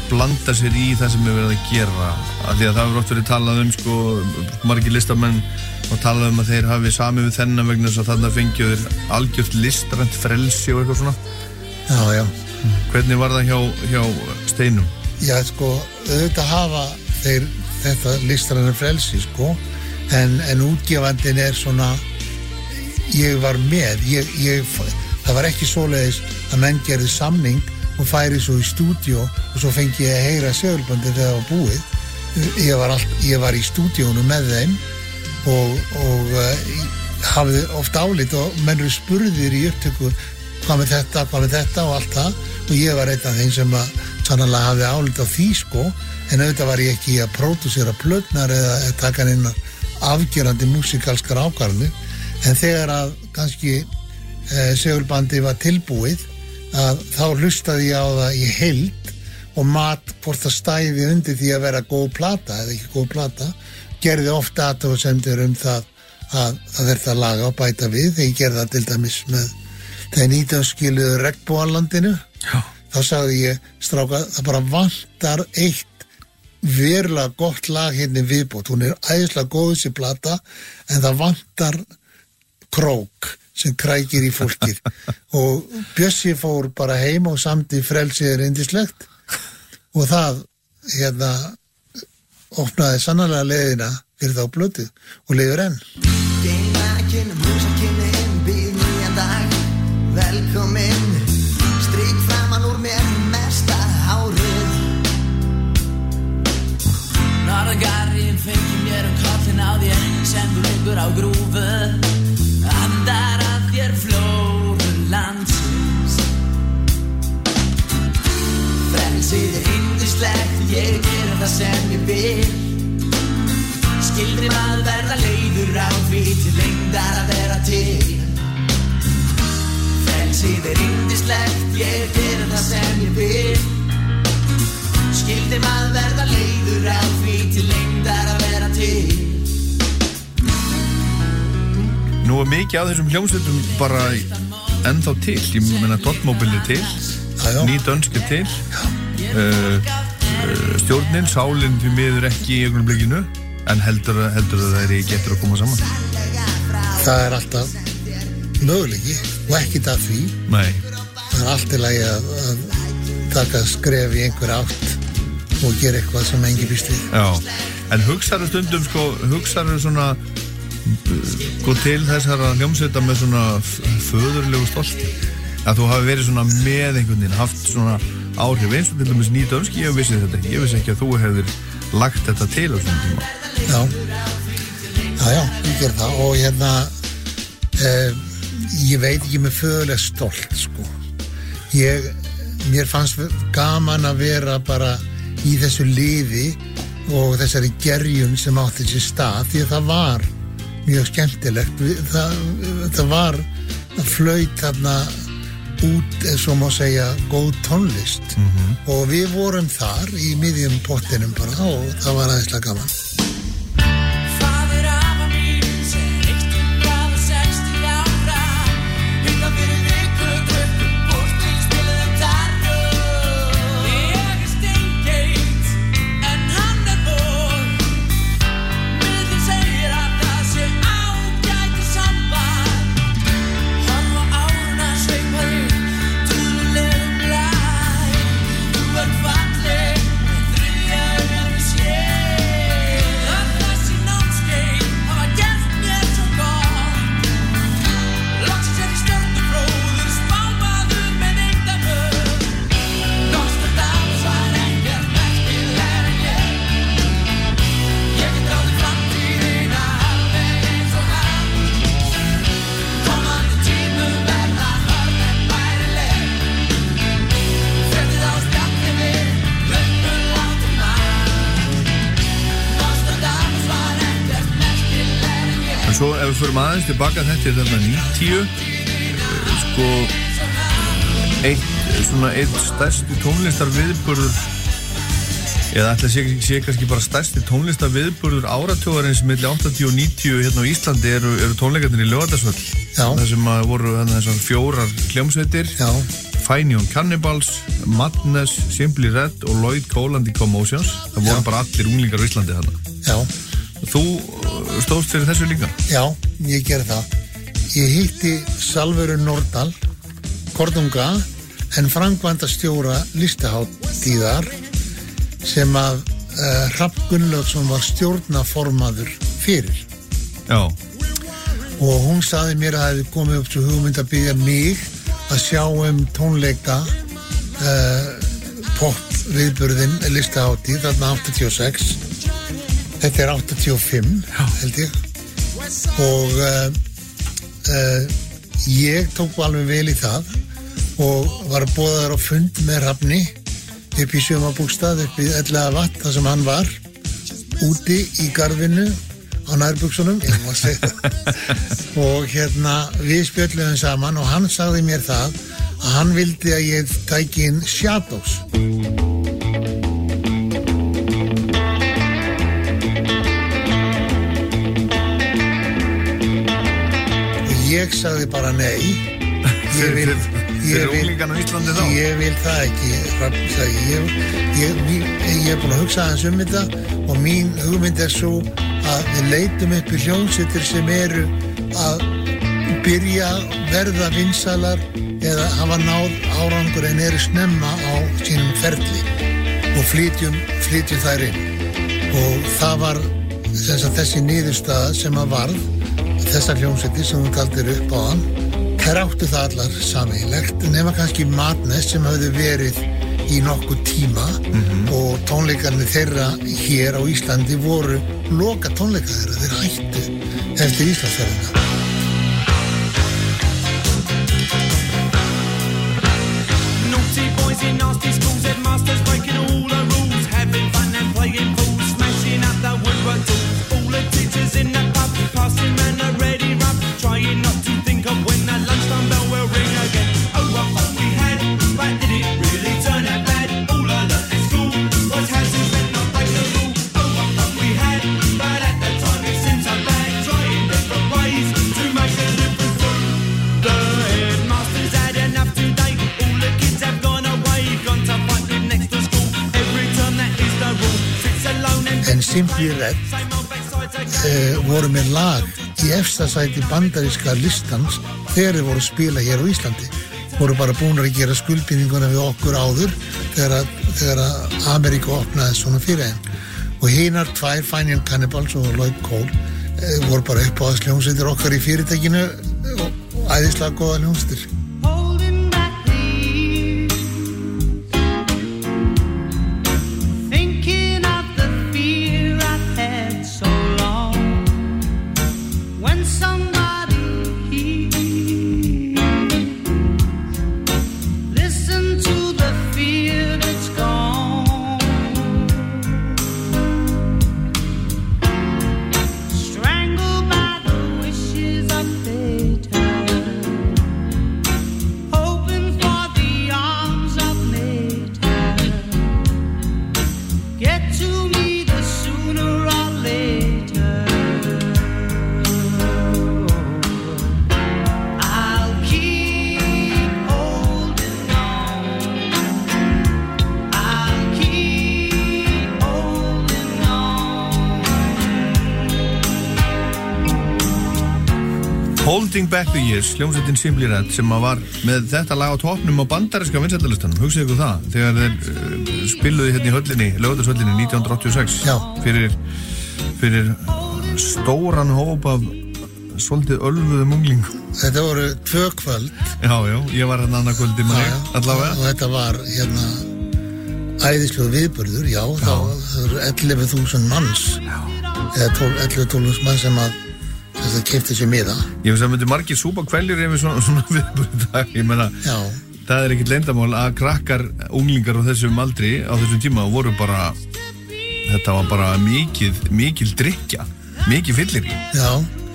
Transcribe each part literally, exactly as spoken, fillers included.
blanda sér í það sem er verið að gera af því að það hefur oft verið talað um sko, margir listamenn og talað um að þeir hafi samið við þennan vegna þess að þarna fengju þeir algjört listrænt frelsi og eitthvað svona. Já, já. Hvernig var það hjá, hjá Steinum? Já, sko, auðvitað hafa þeir þetta listrænt frelsi, sko, en, en útgefandinn er svona, ég var með, ég, ég, það var ekki svoleiðis að menn gerði samning og færi svo í stúdíó og svo fengi ég að heyra segulbandið þegar það var búið. Ég var, all, ég var í stúdíónu með þeim og, og uh, hafði oft álit og menn eru spurðir í upptöku hvað með þetta, hvað með þetta og allt það og ég var einn af þeim sem að sannarlega hafði álit á því sko en auðvitað var ég ekki að pródúsera plötnar eða að taka inn afgerandi músikalskar ákvarðanir en þegar að kannski uh, segulbandið var tilbúið að þá hlustaði ég á það í heild og mat hvort það stæði undir því að vera góð plata eða ekki góð plata gerði ofta athugasemdir um það að það þurfti að laga og bæta við þegar ég gerði það til dæmis með þegar nítján skiluðu Regnbogalandinu þá sagði ég stráka það bara vantar eitt verulega gott lag hérna viðbót hún er æðislega góð þessi plata en það vantar krók sem krækir í fólkið og Bjössi fór bara heim og samti frelsið er yndislegt og það hérna opnaði sannarlega leiðina fyrir þá blötu og leiður enn Geina kynum, húsa kynum, býð nýjan dag Velkomin, strik framan úr mér mesta hárið Norðangarinn fengi mér um kollin á þér sem þú liggur á grúfu Andar að þér flóru landsins Frelsið er yndislegt, ég gerir það sem ég vil Skildri maður verða leiður á því til lengdar að vera til Frelsið er yndislegt, ég gerir það sem ég vil Skildri maður verða leiður á því til lengdar að vera til Nú er mikið af þessum hljómsveitum bara ennþá til ég meina Dotmobile er til Ný Dönsk er til uh, uh, Stjórnin, Sálin því miður ekki í augnablikinu en heldur, heldur að það er ekki eftir að koma saman Það er alltaf möguleiki og ekkert að því Nei. Það er alltaf lagi að, að taka skref í einhver átt og gera eitthvað sem engi býst við Já, en hugsaðu stundum sko, hugsaðu svona sko til þessara hljómsveita með svona föðurlegu stolti að þú hafi verið svona með einhvern veginn haft svona áhrif eins og til dæmis Ný Dönski ég vissi þetta ekki, ég vissi ekki að þú hefðir lagt þetta til á þessum tíma Já, já, já, ég ger það og hérna eh, ég veit ekki með föðurlega stolt sko ég, mér fannst gaman að vera bara í þessu liði og þessari gerjun sem átti sér stað því að það var mjög skemmtilegt það, það var það flaut þarna út, eins og má segja, góð tónlist mm-hmm. og við vorum þar í miðjum pottinum bara og það var aðeinslega gaman Svo ef við förum aðeins tilbaka þetta er þarna níutíu sko eitt, svona eitt stærsti tónlistar viðburður eða ætla sé, sé kannski bara stærsti tónlistar viðburður áratjóðarins milli áttatíu og níutíu hérna á Íslandi eru, eru tónleikarnir í Laugardalsvöll þar sem voru þessar fjórar hljómsveitir Fine Young Cannibals, Madness, Simply Red og Lloyd Cole and the Commotions. Það voru Já. bara allir unglingar á Íslandi þarna. Já. Þú stóðst fyrir þessu líka? Já, ég gerði það. Ég hitti Salveru Nordal, korðunga, en framkvæmdastjóra listaháttíðar sem að uh, Hrafn Gunnlaugsson var stjórnarformaður fyrir. Já. Og hún sagði mér að það hefði komið upp svo hugmynd að biðja mig að sjá um tónleika uh, pop viðburðin listaháttíð þarna áttatíu og sex. Þetta er áttatíu og fimm, Já. held ég. Og uh, uh, ég tók alveg vel í það og var boðaður á fund með Hrafni upp í Sumarbústað, upp í ellefu vatt, þar sem hann var, úti í garðinu á nærbuksunum, ég má segja það. Og hérna, við spjöllum saman og hann sagði mér það að hann vildi að ég tæki inn Shadows. Og ég sagði bara nei. Ég vil, ég vil, ég vil það ekki, Hrafn sagði ég. Ég, ég, ég er búin að hugsa aðeins um þetta og mín hugmynd er svo að við leitum upp í hljómsveitir sem eru að byrja verða vinsælar eða hafa náð árangur en eru snemma á sínum ferli og flytjum, flytjum þær inn. Og það var þess að þessi niðurstaða sem að varð, þessar hljómsveitir sem hún taldir upp á hann, þær áttu það allar sameiginlegt, nema kannski Madness sem hafði verið í nokkuð tíma mm-hmm. og tónleikarnir þeirra hér á Íslandi voru loka tónleika þeirra, þeirra hættu eftir Íslandsferðina. Naughty boys in nasty schools, headmasters breaking all the rules, having fun and playing fools, smashing up the woodwork tools, all the teachers in the pub, passing round a ready rub, trying not to think of when the lunchtime bell will ring again. Oh, what fun we had, but did it really turn out bad? All I learned in school was how to spend not break the rule. Oh, what fun we had, but at the time it seemed so bad, trying different ways to make a difference through. The headmasters had enough today, all the kids have gone away, gone to fight with next to school. Every term that is the rule, sits alone and... En Simply Red uh, voru með lag í efsta sæti bandaríska listans þegar þeir voru að spila hér á Íslandi. Voru bara búin að gera skuldbindinguna við okkur áður þegar að, þegar að Ameríka opnaði svona fyrir þeim. Og hinar tvær, Fine Young Cannibals og Lloyd Cole, eh, voru bara uppáðsljómsveitir okkar í fyrirtækinu og æðislega góða hljómsveitir. Holding Back the Years, hljómsveitin Simply Red sem að var með þetta lag á toppnum á bandaríska vinsældalistanum, hugsið ykkur það þegar þeir uh, spiluði hérna í höllinni Laugardalshöllinni nítján hundruð áttatíu og sex Já. fyrir fyrir stóran hóp af svolítið ölvuðum unglingum. Þetta voru tvö kvöld. Já, já, ég var hérna annað kvöldi með þig allavega. Og þetta var hérna æðislegur viðburður, já, já. Það voru ellefu þúsund manns já. Eða ellefu til tólf þúsund manns sem að það keypti sér miða. Ég veist að myndi margir súpa kveljur yfir svona, svona viðburð dag. Ég meina, Já. Það er ekkert leyndamál að krakkar, unglingar á þessum aldri, á þessum tíma voru bara, þetta var bara mikið, mikil drykkja, mikið fyllir í. Já,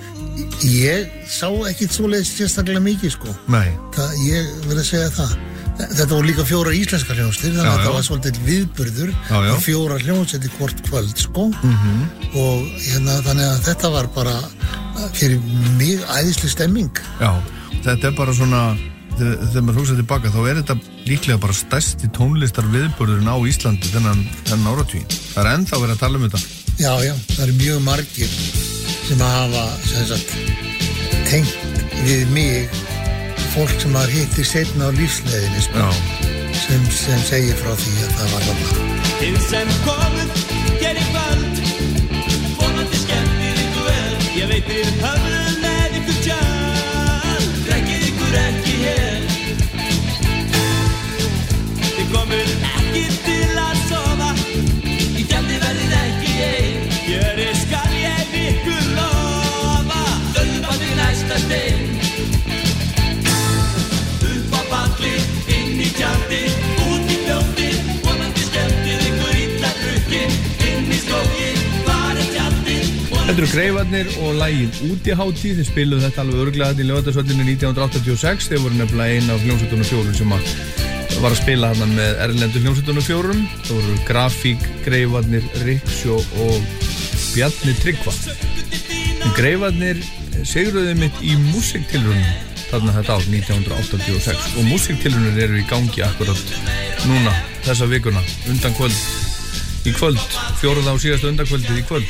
ég sá ekkert svoleiðis sérstaklega mikið, sko. Nei. Það, ég vil að segja það. Þetta voru líka fjóra íslenska hljómsveitir, þannig að það var svolítið viðburður og fjóra hljómsveitir hvort kvöld, sko. Mm-hmm. Og hérna, þannig að þetta var bara fyrir mig æðisleg stemming. Já, þetta er bara svona þegar maður hugsa tilbaka þá er þetta líklega bara stærsti tónlistar viðburðurinn á Íslandi þennan, þennan áratuginn. Það er ennþá verið að tala um þetta. Já, já, það eru mjög margir sem að hafa sem sagt, tengt við mig fólk sem að hitti seinna á lífsleiðinni sko, sem, sem segir frá því að það var þarna. Þið sem komið, gerir kvöld, vonandi skemmtir ykkur vel, ég veit við höfum með ykkur tjál, drekkið ykkur ekki hér. Þið komið ekki til að sofa, í tjaldi verðið ekki ein, gjörir skal ég ykkur lofa, döðbandi næsta stein. Upp á balli, inn í tjaldi, út í fljóti, vonandi skemmtir ykkur illa drukkin, inn í skógin, var er tjaldi. Þetta eru Greifarnir og lagið Útihátíð. Þeir spiluðu þetta alveg örugglega þarna í Laugardalshöllinni nítján hundruð áttatíu og sex. Þeir voru nefnilega ein af hljómsveitunum fjórum sem að var að spila þarna með erlendu hljómsveitunum fjórum. Það voru Grafík, Greifarnir, Riksjó og Bjarni Tryggva. En Greifarnir sigruðu mitt í músíktilraunum þarna þetta ár nítján hundruð áttatíu og sex og músíktilraunir eru í gangi akkurat núna þessa vikuna undan kvöld í kvöld, fjórða og síðasta undankvöldið í kvöld.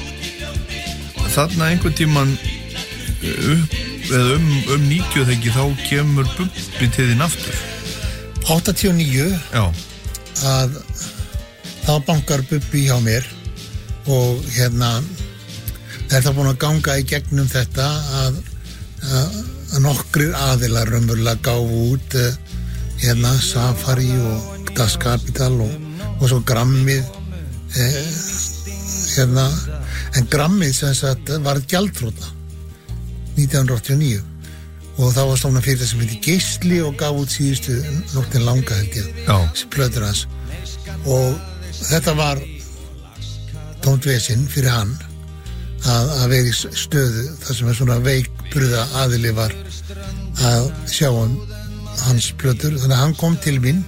Þarna einhvern tíman upp, eða um, um níutíu þengi þá kemur Bubbi til þín aftur. áttatíu og níu Já. Að þá bankar Bubbi hjá mér og hérna er það búin að ganga í gegnum þetta að, að, að nokkrir aðilar raunverulega gáfu út uh, hérna Safari og Das Kapital og, og svo Grammið eh, hérna en Grammið sem sagt var gjaldþrota nítján hundruð áttatíu og níu og það var stofnað fyrir sem heitir Geisli og gaf út síðustu nóttin langa held ég sem plötur hans og þetta var tómt vesinn fyrir hann að, að vera í stöðu þar sem er svona veikburða aðili var að sjá um hans plötur þannig að hann kom til mín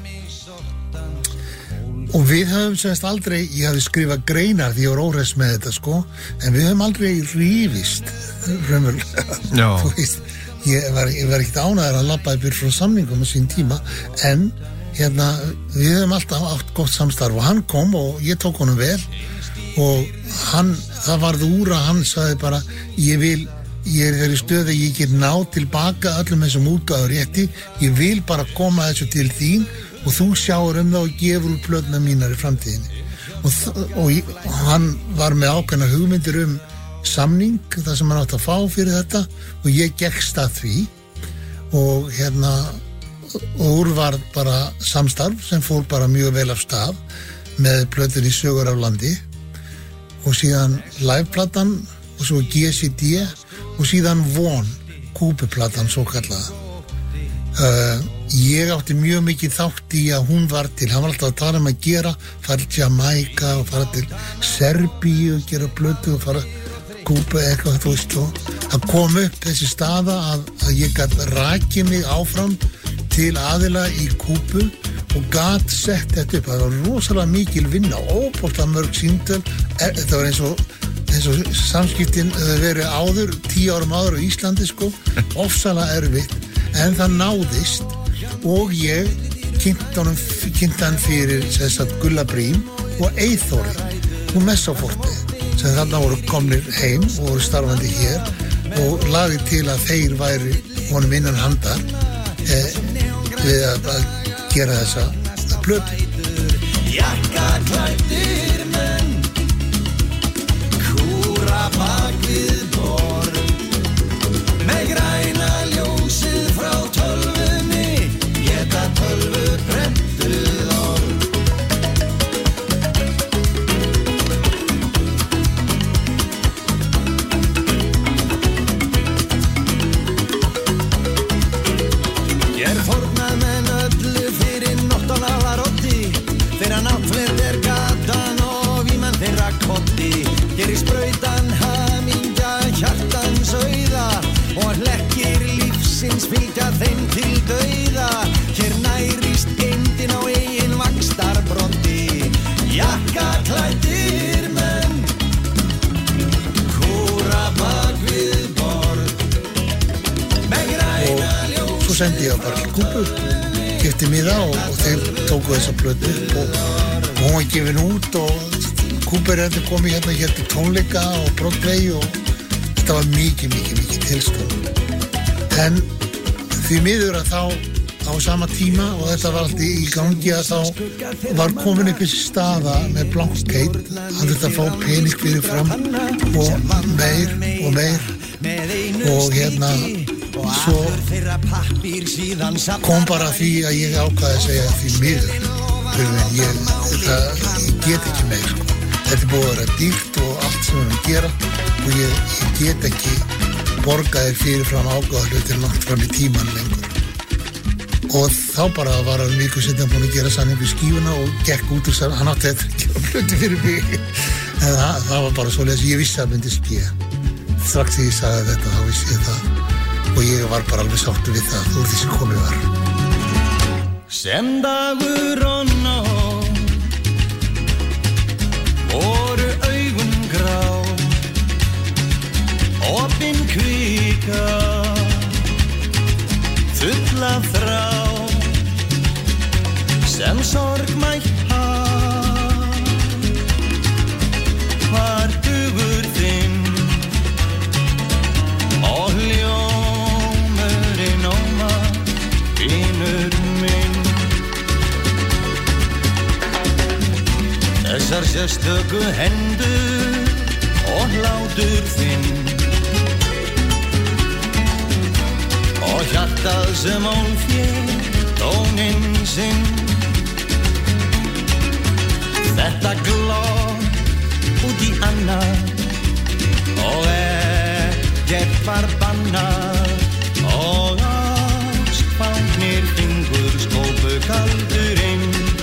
og við höfum semst aldrei, ég hafði skrifað greinar því ég var óhress með þetta sko en við höfum aldrei rífist raunverulega þú veist, ég var, ég var ekkert ánægður að labba yfir frá samningum á sín tíma en hérna við höfum alltaf átt gott samstarf og hann kom og ég tók honum vel og hann, það varð úr að hann sagði bara, ég vil ég er þeirri stöðu að ég get ná tilbaka öllum þessum útgáður rétti ég vil bara koma þessu til þín og þú sjáur um það og gefur úr plötuna mínar í framtíðinni og, og, ég, og hann var með ákveðna hugmyndir um samning það sem hann átt að fá fyrir þetta og ég gekkst að því og hérna og úr var bara samstarf sem fór bara mjög vel af stað með plötur í sögur af landi og síðan liveplatan og svo G C D og síðan Von kúpuplatan svo kallaða uh, ég átti mjög mikið þátt í að hún var til hann var alltaf að tala um að gera fara til Jamaica og fara til Serbíu og gera plötu og fara kúpu eitthvað þú veist og að koma upp þessi staða að, að ég gat rakið mig áfram til aðila í kúpu og gat sett þetta upp það var rosalega mikil vinna óbóðslega mörg símtöl þetta var eins og eins og samskiptin verið áður tíu árum áður á Íslandi sko ofsalega erfitt en það náðist og ég kynnt honum kynnt hann fyrir þess að Gulla Brím og Eyþóri og Messaforti sem þarna voru komnir heim og voru starfandi hér og lagði til að þeir væri honum innan handar eh, við að, að gera þessa plötu Jakkaklæddir menn kúra bak við borð með græna ljósið frá tölvunni geta tölvu prentuð orð Ég fórnað menn öllu fyrir nóttana var ótti fyrir að náttverð er gat sendi ég bara til Kúbu, keypti miða og, og þeir tóku þessa plötu upp og, og hún var gefin út og Kúbu er þetta komið hérna hér til tónleika og Broadway og þetta var mikið, mikið, mikið tilstöð. En því miður að þá á sama tíma og þetta var allt í gangi að þá var komin upp þessi staða með Blankheit að þetta fá pening fyrir fram og meir og meir og hérna svo kom bara því að ég ákvaði að segja því miður ég, þetta, ég get ekki meir sko. Þetta er búið að vera dýrt og allt sem við gera og ég, ég get ekki borga þér fyrir fram ákvaðahlutir langt fram í tíman lengur. Og þá bara var hann viku setna búin að gera samning við skífuna og gekk út og hann átti þetta að gera plötu fyrir mig. En það, það var bara svoleiðis, ég vissi að það myndi skýja. Strax þegar ég sagði þetta, þá vissi ég það. Og ég var bara alveg sáttur við það, úr því sem komið var. Sem dagur og nótt voru augun grá, opin kvika, full af þrá, sem sorgmætt haf, var dugur þinn og hljómurinn óma, vinur minn. Þessar sérstöku hendur og hlátur þinn og hjartað sem ólfér tóninn sinn. Þetta glott út í annað og ekkert var bannað og ástfangnir fingur skópu kaldurinn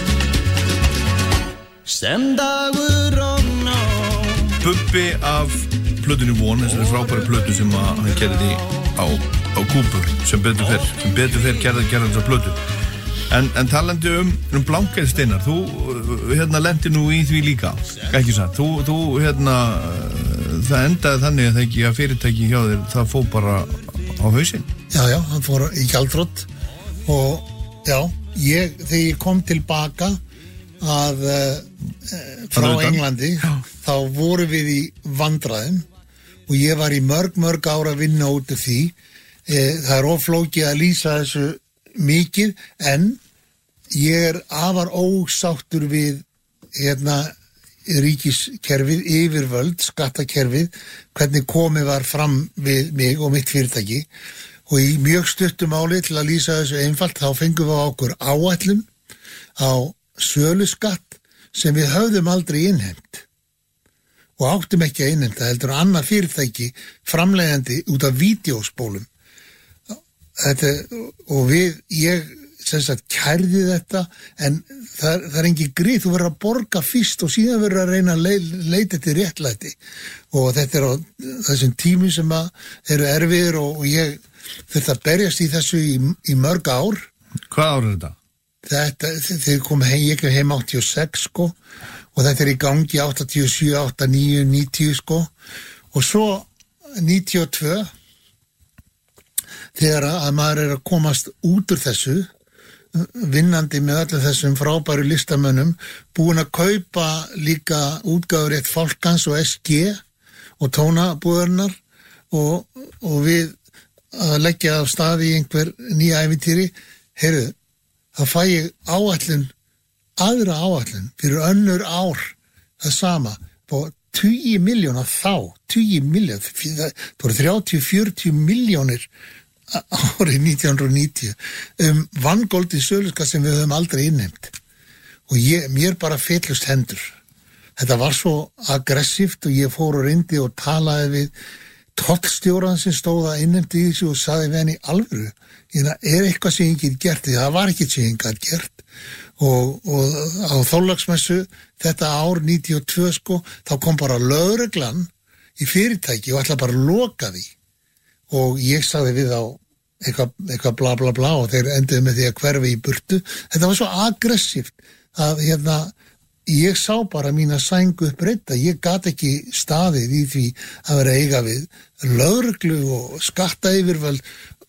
sem dagur og nótt. Bubbi af plötunni Von, þessari frábæri plötu sem að hann gerði á á Kúbu, sem betur fer sem betur fer gerða gerða þessa plötu en, en talandi um, um Blankheit Steinar þú hérna lendi nú í því líka ekki satt, þú, þú hérna það endaði þannig að það ekki að fyrirtæki hjá þér, það fór bara á hausinn. Já, já, hann fór í gjaldþrot og já, ég, þegar ég kom tilbaka að uh, frá Englandi já. Þá voru við í vandræðum og ég var í mörg, mörg ára að vinna út af því. Það er oflókið að lýsa þessu mikið en ég er afar ósáttur við hérna ríkiskerfið, yfirvöld, skattakerfið, hvernig komið var fram við mig og mitt fyrirtæki og í mjög stuttu máli til að lýsa þessu einfalt þá fengum við á okkur áætlun á söluskatt sem við höfðum aldrei innheimt og áttum ekki að innheimta heldur annað fyrirtæki framleiðandi út af vídeóspólum. Þetta, og við, ég sem sagt kærði þetta en það, það er engin grið, þú verður að borga fyrst og síðan verður að reyna að le, leita til réttlæti og þetta er á þessum tímum sem að eru erfiðir og, og ég þurfti að berjast í þessu í, í mörg ár. Hvað ár er þetta? Þetta, þeir kom heim, ég kom heim áttatíu og sex sko og þetta er í gangi áttatíu og sjö, áttatíu og níu, níutíu sko og svo níutíu og tvö þegar að maður er að komast út úr þessu vinnandi með öllum þessum frábæru listamönnum búin að kaupa líka útgáfur eitt Fálkans og S G og tónabúðurnar og, og við að leggja af stað í einhver nýja ævintýri heyrðu, þá fæ ég áætlun aðra áætlun fyrir önnur ár það sama på tugi miljóna þá, tugi miljón það voru þrjátíu til fjörutíu miljónir árið nítján hundruð og níutíu um vangoldi söluskatt sem við höfum aldrei innheimt og ég, mér bara fyllust hendur. Þetta var svo aggressíft og ég fór og reyndi og talaði við tollstjóran sem stóð að innheimta í þessu og sagði við henni alvöru, ég er eitthvað sem ég get gert því það var ekki sem ég get gert og, og á Þorláksmessu þetta ár níutíu og tvö sko þá kom bara lögreglan í fyrirtæki og ætla bara að loka því og ég sagði við á eitthvað, eitthvað bla bla bla og þeir enduðu með því að hverfi í burtu. Þetta var svo aggressíft að hérna, ég sá bara mína sængu uppbreyta. Ég gat ekki staðið í því að vera eiga við lögreglu og skattayfirvöld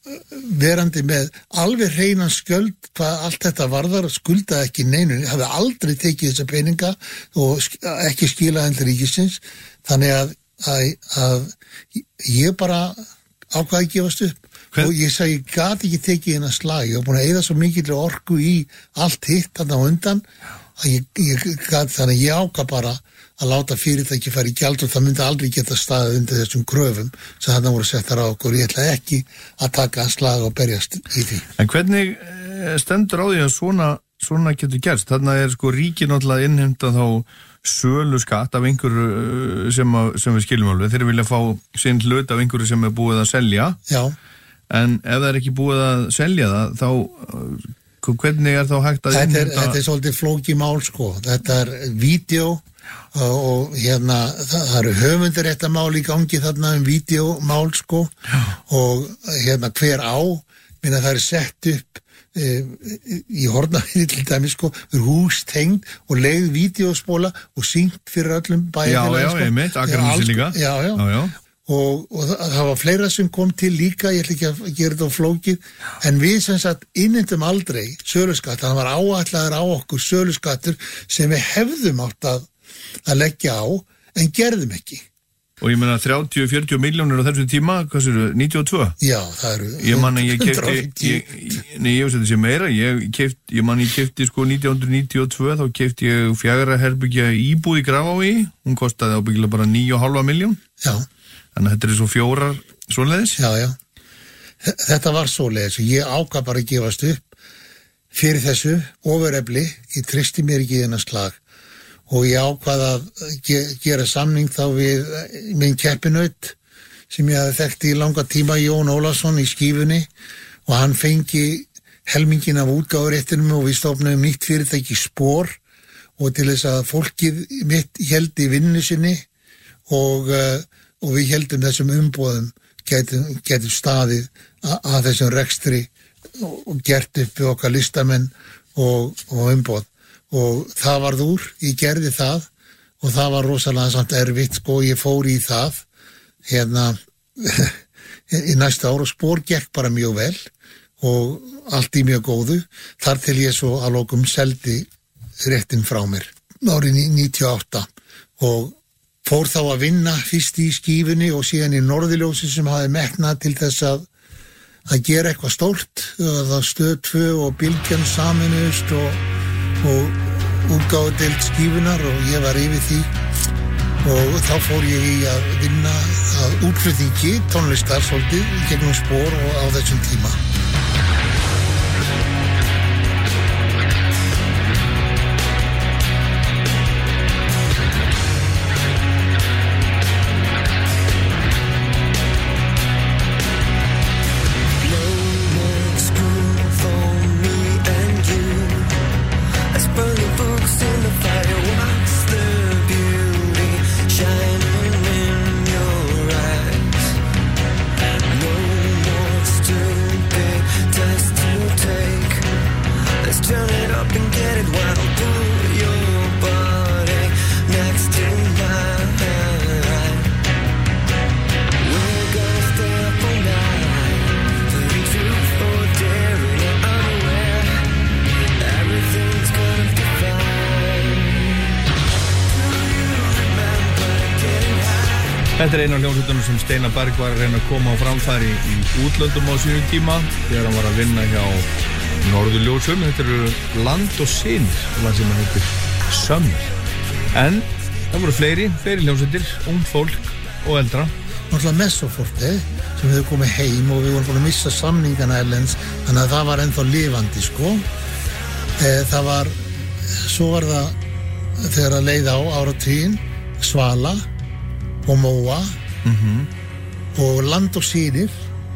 verandi með alveg hreinan skjöld hvað allt þetta varðar, skuldaði ekki neinu, hafði aldrei tekið þessa peninga og ekki skilað hendur ríkisins, þannig að, að, að ég bara ákvaði að gefast upp. Hvern? Og ég sagði, ég gat ekki tekið hennar slag, ég var búin að eyða svo mikill orku í allt hitt þarna á undan, að ég, ég gat, þannig að ég ákvað bara að láta fyrirtæki fara í gjald og það myndi aldrei geta staðið undir þessum kröfum sem þarna voru settar á okkur. Ég ætla ekki að taka slag og berjast í því. En hvernig stendur á því að svona, svona getur gerst? Þarna er sko ríkið náttúrulega innheimta þá sölu skatt af einhverju sem, að, sem við skiljum alveg. Þeir vilja fá sinn hlut af einhverju sem er búið að selja. Já. En ef það er ekki búið að selja það, þá hvernig er þá hægt að innheimta? Þetta er, þetta er svolítið flókið mál sko. Þetta er vídeó og hérna það eru höfundaréttamál í gangi þarna um vídeómál sko. Já. Og hérna hver á minna það er sett upp e, í Hornafirði til dæmis sko, er hús tengd og leigð vídeóspóla og sýnt fyrir öllum bæjarfélagum. Já, já, sko. Einmitt, Akranesi líka. Já, já, já, já. Og, og það, það var fleira sem kom til líka, ég ætla ekki að gera þetta á flókið, en við sem sagt innheimtum aldrei söluskatt, það var áætlaður á okkur söluskattur sem við hefðum átt að að leggja á, en gerðum ekki. Og ég meina þrjátíu til fjörutíu miljónir á þessum tíma, hvað sér, níutíu og tvö? Já, það eru ég man að ég keypti, nei, ég veist þetta sé meira, ég keypti, ég man ég keypti sko nítján hundruð níutíu og tvö, þá keypti ég fjögurra herbyggja íbúð í Grafavogi, hún kostaði ábyggilega bara níu og hálfa miljón. Já. Þannig að þetta er svo fjórar svoleiðis? Já, já. Þetta var svoleiðis og ég ákvað bara að gefast upp fyrir þessu ofurefli, ég tristi mér ekki þennan slag. Og ég ákvað að ge gera samning þá við minn keppinaut sem ég hafði þekkt í langa tíma, Jón Ólafsson í Skífunni, og hann fengi helmingin af útgáfuréttinum og við stofnum nýtt fyrirtæki Spor og til þess að fólkið mitt héldi vinnu sinni og, og við héldum þessum umboðum getum, getum staðið að, að þessum rekstri og gert upp við okkar listamenn og, og umboð. Og það varð úr, ég gerði það og það var rosalega samt erfitt sko, ég fór í það hérna í næsta ár og Spor gekk bara mjög vel og allt í mjög góðu, þar til ég svo að lokum seldi réttin frá mér árið níutíu og átta og fór þá að vinna fyrst í Skífunni og síðan í Norðurljósi sem hafði metnað til þess að að gera eitthvað stórt, það Stöð tvö og Bylgjan saminuðust og og útgáfu deild Skífunnar og ég var yfir því og þá fór ég í að vinna að útflutningi tónlistar svolítið gegnum Spor og á þessum tíma. Þetta er einu af hljómsveitunum sem Steinar Berg var að reyna að koma á framfæri í útlöndum á sínu tíma þegar hann var að vinna hjá Norðurljósum. Þetta eru Land og Synir, það sem hann heitir Summer. En það voru fleiri, fleiri hljómsveitir, ung fólk og eldra. Náttúrulega Messoforte sem hefur komið heim og við vorum búin að missa samningana erlends, þannig að það var ennþá lifandi sko. E, það var, svo var það þegar að leið á áratuginn, Svala og Móa mm-hmm. og Land og Synir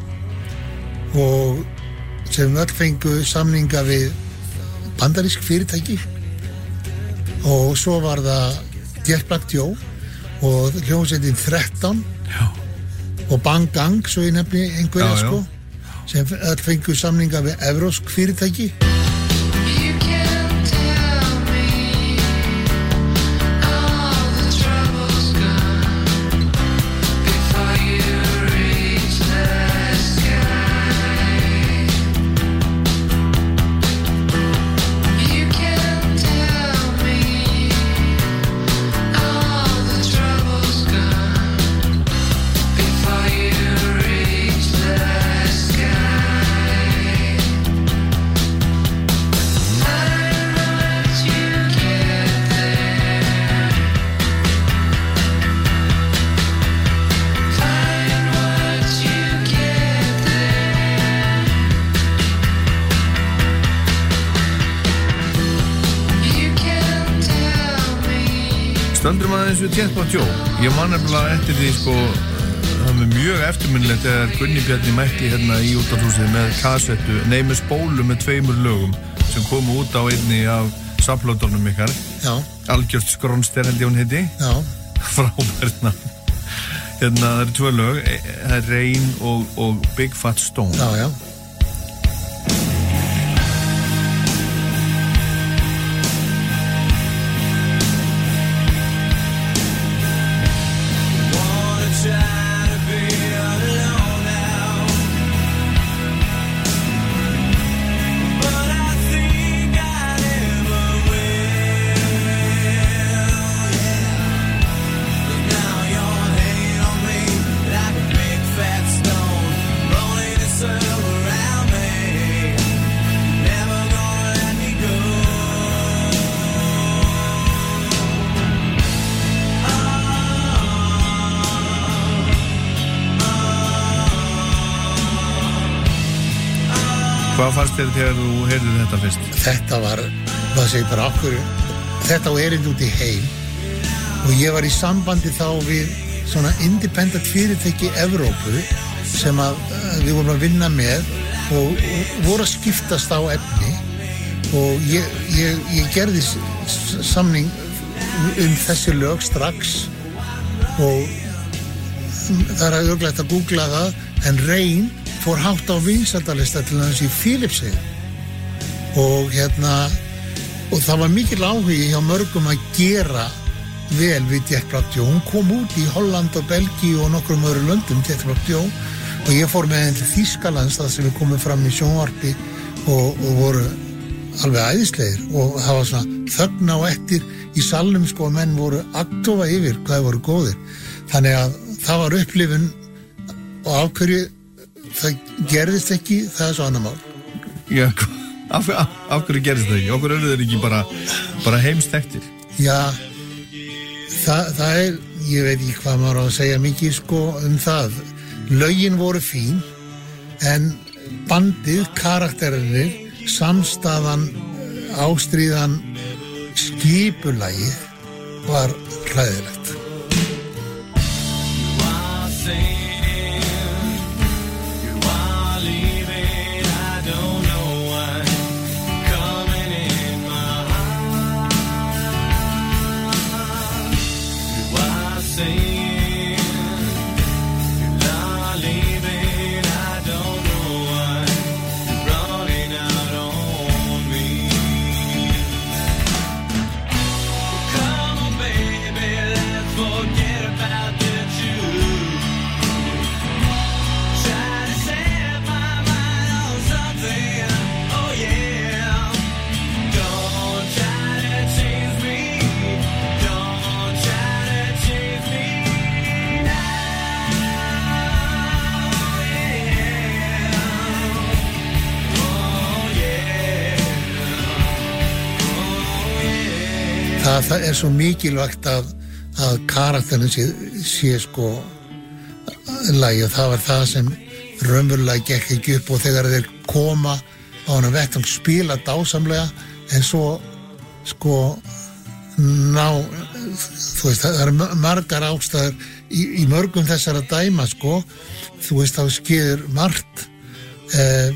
og sem öll fengu samninga við bandarísk fyrirtæki og svo var það Jet Black Joe og hljómsveitin þrettán já. Og Bang Gang, svo ég nefni einhverja já, já. sko sem öll fengu samninga við evrósk fyrirtæki. Stöldrum aðeins við Jet Black Joe. Ég man nefnilega eftir því sko, það var mjög eftirminnilegt þegar Gunni Bjarni mætti hérna í útvarpshúsið með kassettu, nei með spólu með tveimur lögum sem komu út á einni af safnplötunum ykkar. Já. Algjört skrónster held ég hún heiti. Já. Frábærna. Hérna það eru tvö lög, það er Rain og, og Big Fat Stone. Já, já. Hvað fannst þér þegar þú heyrðir þetta fyrst? Þetta var, það segi bara okkur, þetta var erind út í heim og ég var í sambandi þá við svona independent fyrirtæki Evrópu sem að við vorum að vinna með og, og voru að skiptast á efni og ég, ég, ég gerði samning um þessi lög strax og það er auðvitað að googla það en Rain fór hátt á vinsældalista til hans í Philipsey og hérna og það var mikil áhugi hjá mörgum að gera vel við Jet Black Joe. Hún kom út í Holland og Belgíu og nokkrum öðrum löndum Jet Black Joe og ég fór með henni til Þýskalands þar sem við komum fram í sjónvarpi og, og voru alveg æðislegir og það var svona þögn á eftir í salnum sko, menn voru agndofa yfir hvað þeir voru góðir. Þannig að það var upplifun og af hverju það gerðist ekki, það er svo annar mál. Já, af, af, af hverju gerðist það ekki? Okkur eru þeir ekki bara, bara heimstektir? Já, það, það er, ég veit ekki hvað maður á að segja mikið sko um það. Lögin voru fín, en bandið, karakterinir, samstaðan, ástríðan, skipulagið var hræðilegt. Það, það er svo mikilvægt að, að karakterin sé, sé sko lagi og það var það sem raunverulega gekk ekki upp og þegar þeir koma á hana vettvang spila dásamlega en svo sko ná, þú veist, það eru margar ástæður í, í mörgum þessara dæma sko, þú veist, þá skeður margt eh,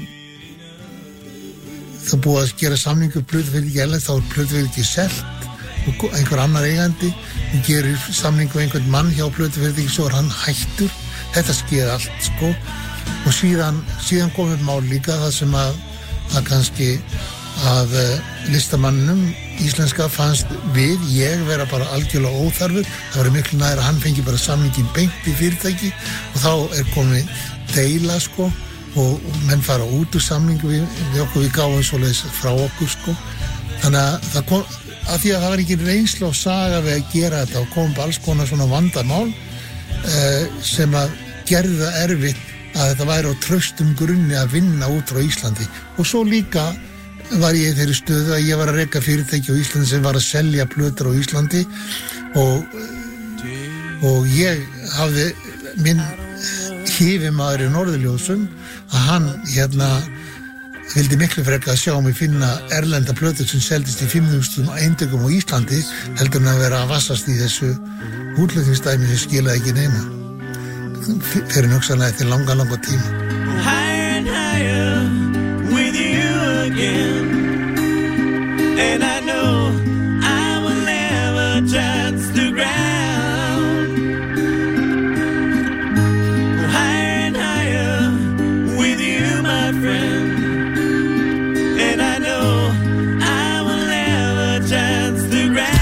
það búið að gera samningu plötufyrirtæki erlend, þá er plötufyrirtæki selt og einhver annar eigandi og gerir samningu einhvern mann hjá plötufyrirtæki svo er hann hættur, þetta skeið allt sko og síðan, síðan komið mál líka það sem að, að kannski að uh, listamannum íslenska fannst við, ég vera bara algjörlega óþarfur, það var miklu nær að hann fengi bara samningin beint í fyrirtæki og þá er komið deila sko og, og menn fara út úr samningu við, við okkur, við gáum svoleiðis frá okkur sko, þannig að það kom af því að það var ekki reynslu og saga við að gera þetta og kom alls konar svona vandamál eh, sem að gerði það erfitt að þetta væri á traustum grunni að vinna út frá Íslandi og svo líka var ég í þeirri stöðu að ég var að reka fyrirtæki á Íslandi sem var að selja plötur á Íslandi og, og ég hafði minn hífimaður í Norðurljósum að hann hérna vildi miklu frekar að sjá mig finna erlenda plötur sem seldist í fimm þúsund eintökum á Íslandi heldur en að vera að vassast í þessu útflutningsdæmi sem skilaði ekki neina fyrir hugsanlega eftir langa, langa tíma. Higher and higher with you again, and I know I will never touch the ground. Higher and higher with you, my friend, and I know I will never touch the ground.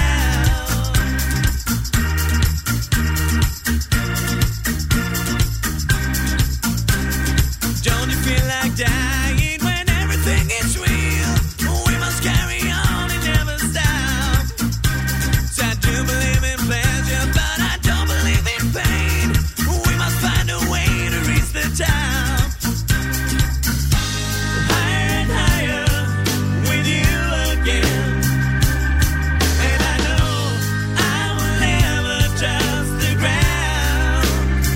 Don't you feel like dying when everything is real? We must carry on and never stop. So I do believe in pleasure, but I don't believe in pain. We must find a way to reach the top. Higher and higher with you again, and I know I will never touch the ground.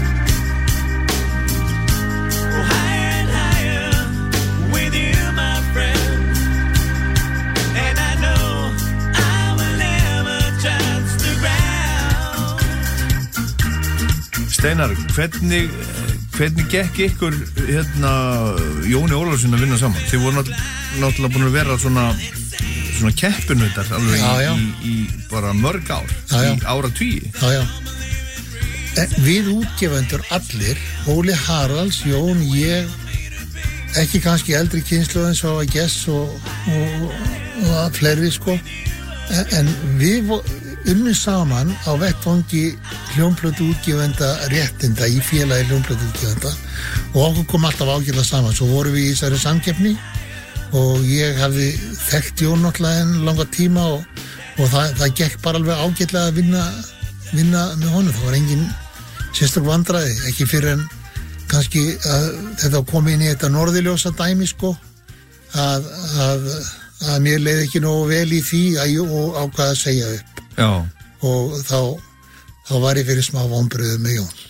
Higher and higher with you, my friend, and I know I will never touch the ground. Steinar, hvernig hvernig gekk ykkur hérna Jóni Ólafsson að vinna saman? Þið voru nátt- náttúrulega búin að vera svona svona keppinutar alveg Já, já. Í, í bara mörg ár Já, já. í áratugi. Já, já. En við útgefundur allir, Óli Haralds, Jón, ég, ekki kannski eldri kynslóð eins og að Gess og, og, og fleiri sko, en, en við vo- unnum saman á vettvangi hljómplötu útgefenda réttinda í félagi hljómplötu útgefenda og okkur kom alltaf ágætlega saman. Svo vorum við í þessari samkeppni og ég hafði þekkt Jón náttúrulega en langa tíma og, og það, það gekk bara alveg ágætlega að vinna, vinna með honum. Það var engin sérstök vandræði, ekki fyrir en kannski að þetta kom inn í þetta norðurljósa dæmi sko, að, að, að mér leið ekki nógu vel í því að ég og ákvað að segja upp Já. og þá, þá var ég fyrir smá vonbrigði með Jón.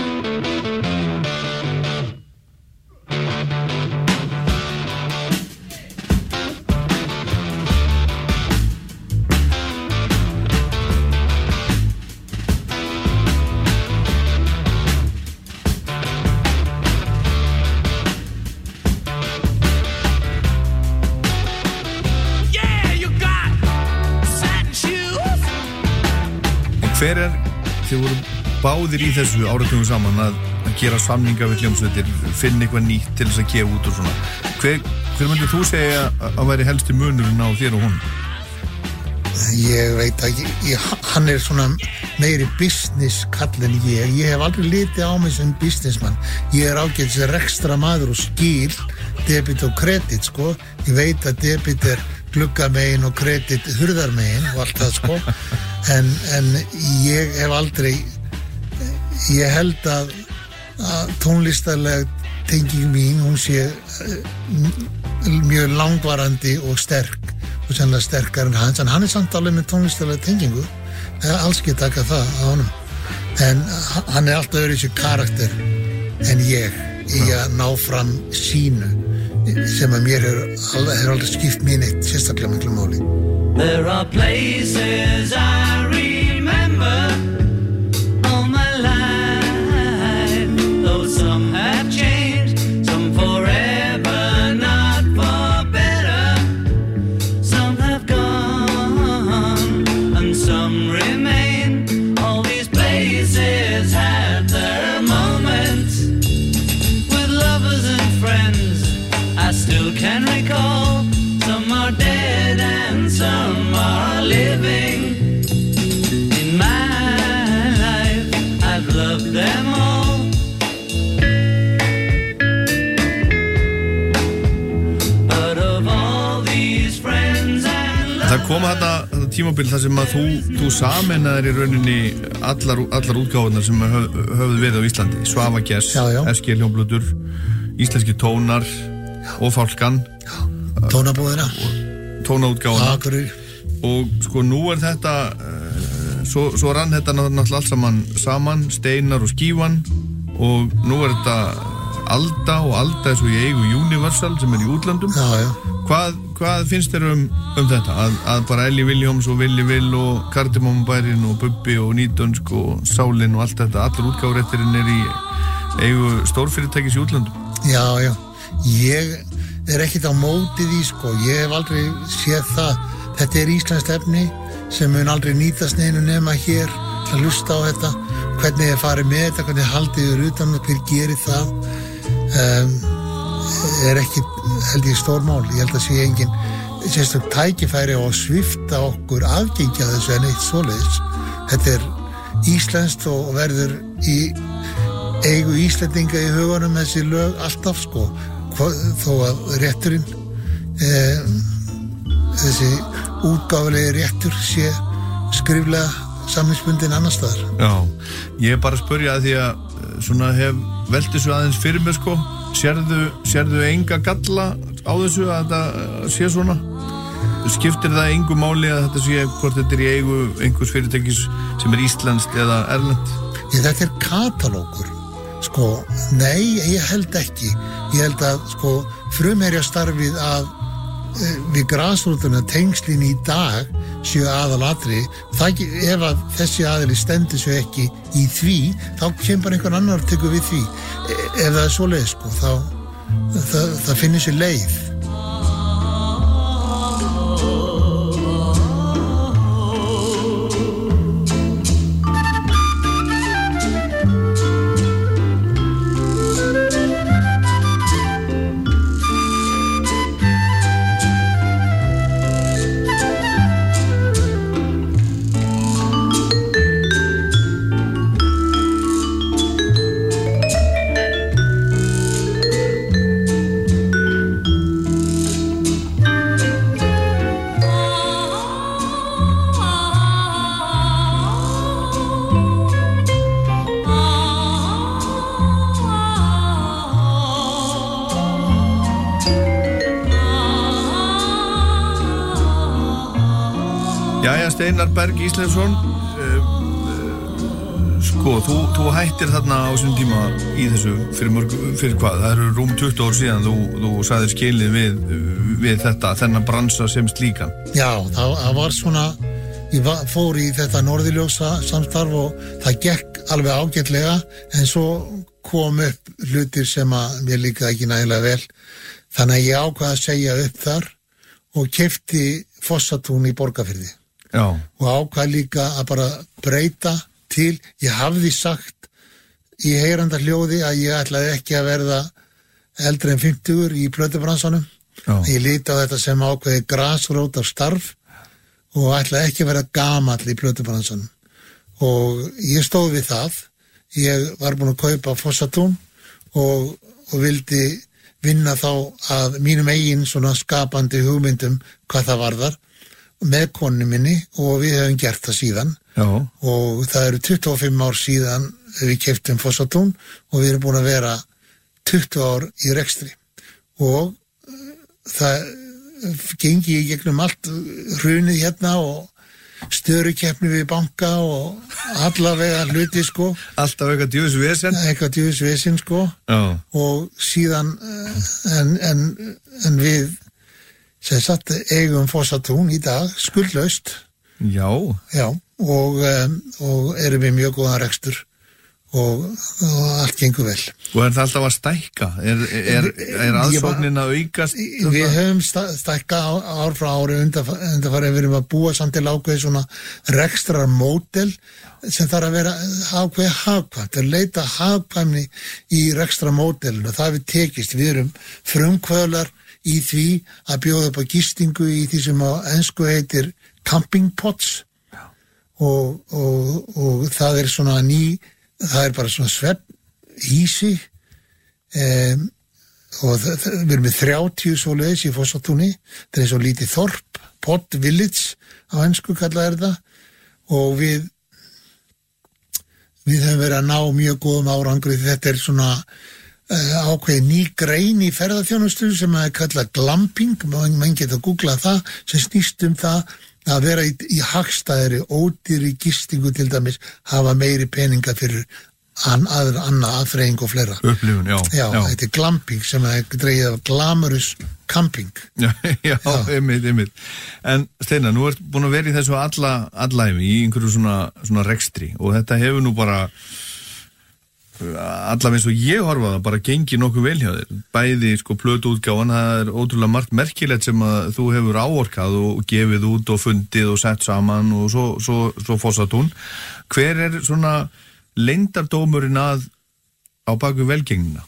Yeah, you got satin shoes. Hver er, þið voru báðir í þessu áratugum saman að, að gera samninga við hljómsveitir, finna eitthvað nýtt til þess að gefa út og svona. Hver, hver myndir þú segja að, að væri helsti munurinn á þér og honum? Ég veit ekki, ég, hann er svona meiri business kall en ég. Ég hef aldrei litið á mig sem businessmann. Ég er ágætis rekstra maður og skil debit og kredit sko. Ég veit að debit er gluggamegin og kredit hurðarmegin og allt það sko. En, en ég hef aldrei, ég held að, að tónlistarleg tenging mín, hún sé uh, mjög langvarandi og sterk og sannlega sterkar en hans, en hann er samt alveg með tónlistarlega tengingu, alls ekki taka það á honum, en hann er alltaf verið þessi karakter en ég í að ná fram sínu sem að mér hefur hef aldrei skipt mér neitt sérstaklega miklu máli. There are places I remember all my life, though some have changed, some forever, not for better. Some have gone and some remain. All these places had their moments with lovers and friends I still can recall. Some are dead and some are living. In my life, I've loved them all. But of all these friends and Það kom þetta, þetta tímabil þar sem að þú, þú sameinaðir í rauninni allar, allar útgáfunar sem höf, höfðu verið á Íslandi. Svafa Gess, Já, já. S G hljómblötur, Íslenski tónar og Fálkan, Tónabúðina, tónaútgáfuna. Akureyri. Og sko nú er þetta uh, svo, svo rann þetta náttúrulega allt saman saman, Steinar og Skífan, og nú er þetta Alda og Alda er svo í eigu Universal sem er í útlandum. Já, já. Hvað, hvað finnst þér um, um þetta? Að, að bara Ellie Williams og Willi Will og Kardimmomabærinn og Bubbi og Nýdönsk og Sálin og allt þetta, allar útgáfurétturinn er í eigu stórfyrirtækis í útlandum? Já, já. Ég er ekkert á móti því, sko. Ég hef aldrei séð það. Þetta er íslenskt efni sem mun aldrei nýtast neinu nema hér að hlusta á þetta. Hvernig þið farið með þetta, hvernig haldið þið utan og hver gerir það. Um, er ekki, held ég, stórmál. Ég held að sé engin sérstök tækifæri á að svifta okkur aðgengja þessu en eitt svoleiðis. Þetta er íslenskt og verður í eigu Íslendinga í hugunum þessi lög alltaf, sko. Þó að rétturinn um, þessi útgáfulegi réttur sé skriflega samningsbundin annar staðar. Já, ég er bara að spyrja að því að svona hef velt þessu aðeins fyrir mér, sko. Sérðu, sérðu enga galla á þessu að þetta sé svona? Skiptir það engu máli að þetta sé hvort þetta er í eigu einhvers fyrirtækis sem er íslenskt eða erlent? Ég, þetta er katalógur. Sko, nei, ég held ekki. Ég held að, sko, frumherjastarfið að e, við grasrótuna tengslin í dag séu aðalatri. Það, ef að þessi aðili stendur svo ekki í því, þá kemur bara einhvern annar að tekur við því. E, ef það er svoleið, sko, þá það, það finnir sér leið. Steinar Berg Ísleifsson, uh, uh, sko, þú, þú hættir þarna á þessum tíma í þessu fyrir, mörg, fyrir hvað? Það eru rúm tuttugu ár síðan þú, þú sagðir skilið við, við þetta, þennan bransa sem slíkan. Já, það, það var svona, ég var, fór í þetta norðurljósa samstarf og það gekk alveg ágætlega, en svo kom upp hlutir sem að mér líkaði ekki nægilega vel, þannig að ég ákvaði að segja upp þar og keypti Fossatún í Borgarfirði. Já. Og ákvað líka að bara breyta til, ég hafði sagt í heyranda hljóði að ég ætlaði ekki að verða eldri en fimmtugur í plötubransanum. Ég líti á þetta sem ákveði grasrótar starf og ætlaði ekki að verða gamall í plötubransanum. Og ég stóð við það, ég var búin að kaupa Fossatún og, og vildi vinna þá að mínum eigin svona skapandi hugmyndum hvað það varðar með konu minni og við hefum gert það síðan. Já. Og það eru tuttugu og fimm ár síðan við keyptum Fossatún og við erum búin að vera tuttugu ár í rekstri og það gengi í gegnum allt hrunið hérna og störukeppni við banka og allavega hluti, sko. Alltaf eitthvað djöfisvesen. Eitthvað djöfisvesen, sko. Já. Og síðan en, en, en við sem satt eigum Fossatún í dag skuldlaust. Já. Já, og, um, og erum við mjög góðan rekstur og, og allt gengur vel. Og er það alltaf að stækka? Er, er, er aðsóknin að aukast? Við höfum stækka ár frá ári undanfarið, við erum að búa samt til ákveði svona rekstrar módel sem þarf að vera ákveði hagkvæmt, að leita hagkvæmni í rekstrar módelinu. Það við tekist, við erum frumkvöðlar í því að bjóða upp á gistingu í því sem á ensku heitir camping pots og, og, og það er svona ný, það er bara svona svepp hísi um, og það, það, við erum með þrjátíu svoleiðis í Fossatúni, það er svo lítið þorp, pot village á ensku kallað er það og við við höfum verið að ná mjög góðum árangri því þetta er svona Uh, ákveði ný grein í ferðarþjónustu sem að kalla glamping, mann geta að googla það, sem snýst um það að vera í, í hagstæðri, ódýri gistingu til dæmis, hafa meiri peninga fyrir an, aður, annað aðfreying og fleira. Upplifun, já. Já, þetta er glamping sem er dreigið af glamorous camping. Já, já, já. einmitt, einmitt. En Steinar, nú ert búin að vera í þessu alla, allæmi í einhverju svona, svona rekstri og þetta hefur nú bara allaveg eins og ég horfa það bara gengið nokkuð vel hjá þér. Bæði sko plötuútgáfan, það er ótrúlega margt merkilegt sem að þú hefur áorkað og gefið út og fundið og sett saman og svo, svo, svo fossatún. Hver er svona leyndardómurinn að á baku velgengnina?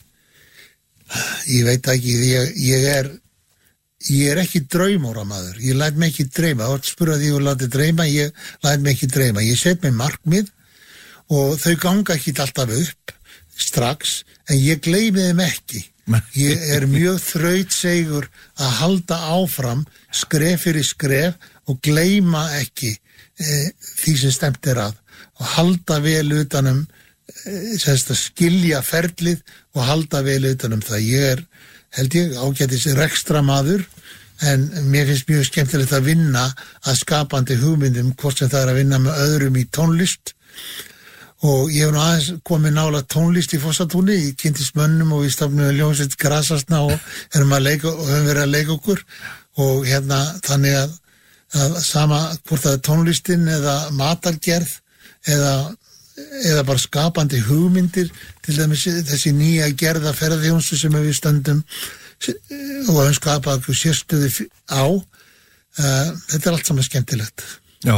Ég veit ekki, ég, ég er ég er ekki draumóra maður, ég læt mig ekki dreyma, þú ert spurðað ég og láti dreyma, ég læt mig ekki dreyma, ég set mig markmið og þau ganga ekki alltaf upp strax, en ég gleymi þeim ekki. Ég er mjög þrautsegur að halda áfram skref fyrir skref og gleyma ekki e, því sem stemt er að og halda vel utanum e, sérst að skilja ferlið og halda vel utanum það. Ég er, held ég, ágætis rekstra maður, en mér finnst mjög skemmtilegt að vinna að skapandi hugmyndum, hvort sem það er að vinna með öðrum í tónlist. Og ég hef nú aðeins komið nála tónlist í Fossatúni, ég kynntist mönnum og við stafnum við ljónsett Grasasna og erum að leika og höfum verið að leika okkur og hérna þannig að, að sama hvort það er tónlistin eða matargerð eða, eða bara skapandi hugmyndir, til dæmis þessi nýja gerða ferðarþjónustu sem við stöndum og höfum skapað okkur sérstöðu á, uh, þetta er allt saman skemmtilegt. Já,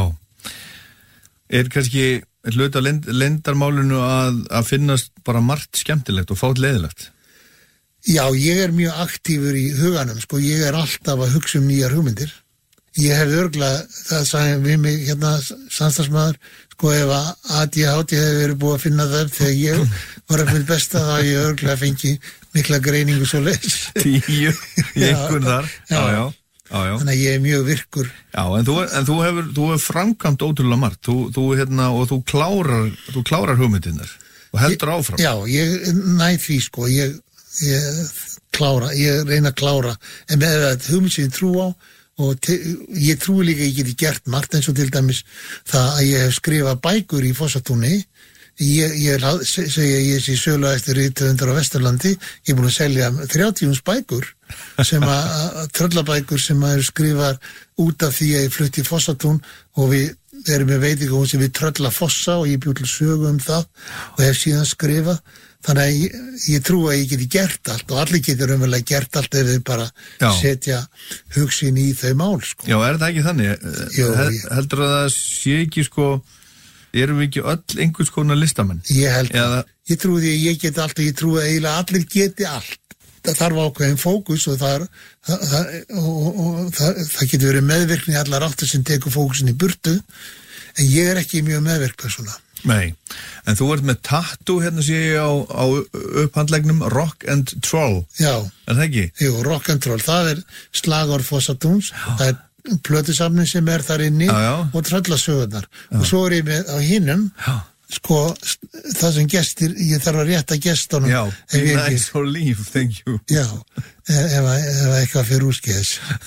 er kannski hluta leyndarmálinu að, að finnast bara margt skemmtilegt og fátt leiðilegt? Já, ég er mjög aktífur í huganum, sko, ég er alltaf að hugsa um nýjar hugmyndir. Ég hef örgulega, það sagði við mig hérna samstarfsmaður, sko, ef að A D H D hefði verið búið að finna það þegar ég var að fyrir besta, þá ég örgulega fengi mikla greiningu svo leys. Tíu, í einhvern þar, já, já. Já, já. Þannig að ég er mjög virkur. Já, en þú, en þú hefur, þú hefur framkvæmt ótrúlega margt, þú, þú hérna, og þú klárar, þú klárar hugmyndirnar og heldur ég, áfram. Já, ég næ því, sko, ég, ég klára, ég reyna að klára, en með það hugmynd sem ég trú á, og te, ég trúi líka ég geti gert margt, eins og til dæmis það að ég hef skrifað bækur í Fossatúni. Ég, ég segja ég sé söluæstur rithöfundar á Vesturlandi, ég er búin að selja þrjátíu bækur sem að tröllabækur sem að eru skrifar út af því að ég flutti í Fossatún og við erum með veitingahús sem við trölla fossa og ég bjó til sögu um það og hef síðan skrifað, þannig að ég, ég trú að ég geti gert allt og allir getur umverulega gert allt ef við bara Já. setja hugsin í þau mál, sko. Já, er það ekki þannig? Jó, Hel, heldur að það sé ekki, sko, erum við ekki öll einhvers konar listamenn? Ég held Eða... að, ég trúi því að ég geti allt og ég trúi að eiginlega allir geti allt. Það þarf ákveðin fókus og það, það, það, og, og, það, það getur verið meðvirkni allar áttur sem tekur fókusin í burtu, en ég er ekki mjög meðvirkpersóna. Nei, en þú ert með tattoo hérna sé ég á, á upphandlegnum Rock and Troll. Já. Er það ekki? Jú, Rock and Troll, það er slagorð Fossatúns, það er plötusafnin sem er þar inni já, já. og tröllasögurnar. Og svo er ég með á hinum, já. sko, það sem gestir, ég þarf að rétta gestunum. Já, be nice or leave, thank you. Já, ef, ef eitthvað fyrir úrskeiðis.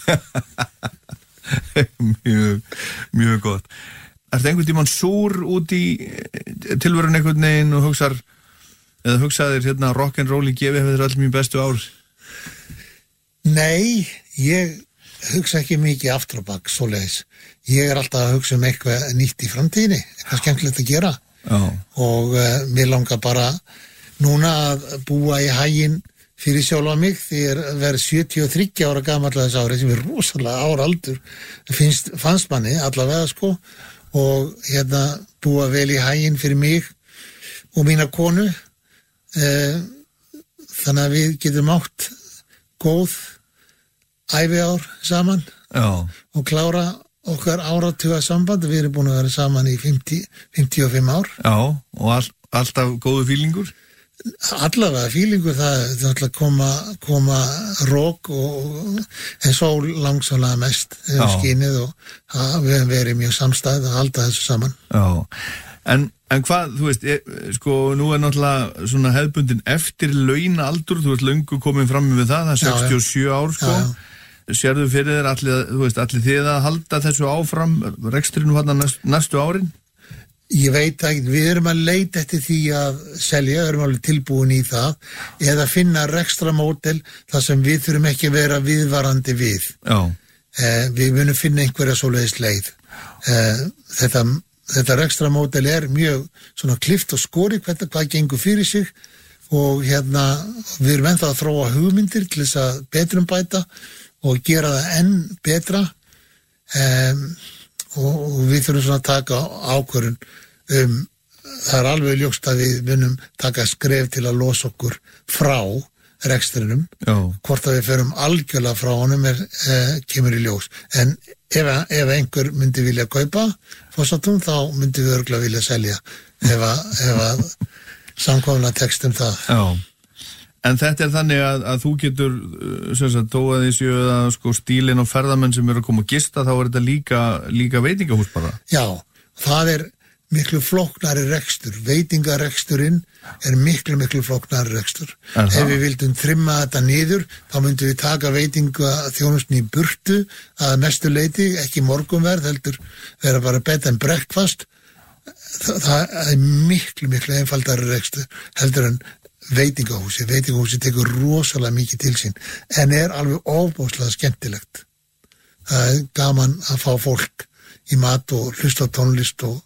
mjög, mjög gott. Ertu einhvern tímann súr út í tilverun einhvern veginn og hugsar, eða hugsaðir hérna rock'n'roll í gefi hefur allir mín bestu ár? Nei, ég hugsa ekki mikið aftur á bak, svoleiðis. Ég er alltaf að hugsa um eitthvað nýtt í framtíðinni, eitthvað skemmtilegt að gera. Já. Og uh, mér langar bara núna að búa í haginn fyrir sjálfa mig því ég er verið sjötíu og þriggja ára gamall þess ári sem er rosalega ára aldur finnst, fannst manni allavega, sko, og hérna búa vel í haginn fyrir mig og mína konu, uh, þannig að við getum átt góð æviár saman. Já. Og klára okkar áratuga samband, við erum búin að vera saman í fimmtíu, fimmtíu og fimm ár. Já, og all, alltaf góðu fílingur? Allavega fílingur, það er alltaf koma, koma rók og en sól langsamlega mest hefur skínið og það, við hefum verið mjög samstæð að halda þessu saman. Já, en, en hvað, þú veist, er, sko, nú er náttúrulega svona hefðbundin eftir launa aldur, þú veist, löngu komin fram með það, það er sextíu og sjö ár, sko. Já, já. Sérðu fyrir þér allir, þú veist, allir þið að halda þessu áfram reksturinn hérna næst, næstu árin? Ég veit ekki, við erum að leita eftir því að selja, við erum alveg tilbúin í það, eða finna rekstramódel þar sem við þurfum ekki að vera viðvarandi við. Já. Eh, við munum finna einhverja svoleiðis leið. Eh, þetta, þetta rekstramódel er mjög svona klift og skori hvað, hvað gengur fyrir sig og hérna við erum ennþá að þróa hugmyndir til þess að betrumbæta og gera það enn betra. Um, og, og við þurfum svona að taka ákvörðun um, það er alveg ljóst að við munum taka skref til að losa okkur frá rekstrinum. Já. Hvort að við förum algjörlega frá honum er, eh, kemur í ljós, en ef, ef einhver myndi vilja kaupa Fossatún þá myndi við örgulega vilja selja ef að, ef að samkvæmlega tekstum það. Já. En þetta er þannig að, að þú getur sem sagt, þó að þessu að sko, stílinn og ferðamenn sem eru að koma að gista, þá er þetta líka, líka veitingahús bara. Já, það er miklu flóknari rekstur. Veitingareksturinn er miklu, miklu flóknari rekstur. Ef við vildum trimma þetta niður, þá myndum við taka veitingaþjónustni í burtu að mestu leyti, ekki morgunverð, heldur vera bara bed and breakfast. Það, það er miklu, miklu einfaldari rekstur, heldur en veitingahúsi. Veitingahúsi tekur rosalega mikið til sín, en er alveg ofboðslega skemmtilegt. Það er gaman að fá fólk í mat og hlusta á tónlist og,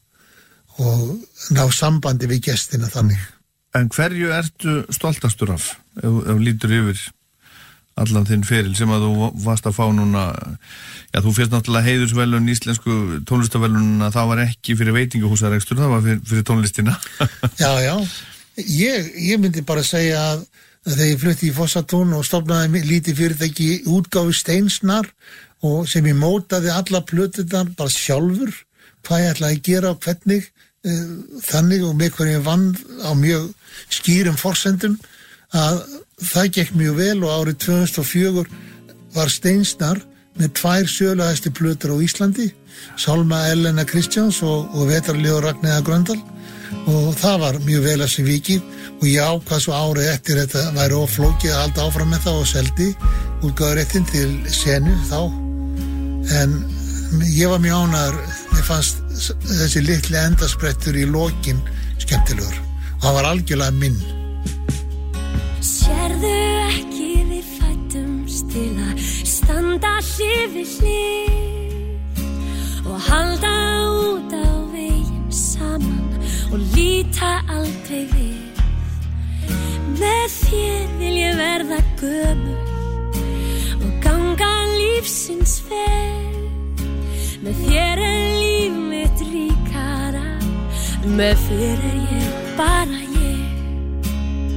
og ná sambandi við gestina þannig. En hverju ertu stoltastur af, ef, ef lítur yfir allan þinn feril sem að þú varst að fá núna? Já, þú fyrst náttúrulega heiðursvelun, íslensku tónlistavelunina, það var ekki fyrir veitingahúsarekstur, það var fyrir, fyrir tónlistina. Já, já. Ég, ég myndi bara segja að þegar ég flutti í Fossatún og stofnaði lítið fyrirtæki útgáfu Steinsnar og sem ég mótaði alla plöturnar bara sjálfur, hvað ég ætlaði að gera og hvernig, þannig og með hvernig ég vann á mjög skýrum forsendum, að það gekk mjög vel og árið tvö þúsund og fjögur var Steinsnar með tvær söluhæstu plötur á Íslandi, Sálma Elena Kristjáns og, og Vetrarljóð Ragnheiðar Gröndal, og það var mjög vel að sér vikið og ég ákvað svo árið eftir þetta væri oflókið að halda áfram með það og seldi útgáfuréttinn til Senu þá, en ég var mjög ánægður. Mér fannst þessi litli endasprettur í lokin skemmtilegur og það var algjörlega minn. Sérðu ekki við fættumst til að standa hlið við hlið og halda út á veginn saman og líta aldrei við. Með þér vil ég verða gömul og ganga lífsins veg. Með þér er líf mitt ríkara, með þér er ég bara ég.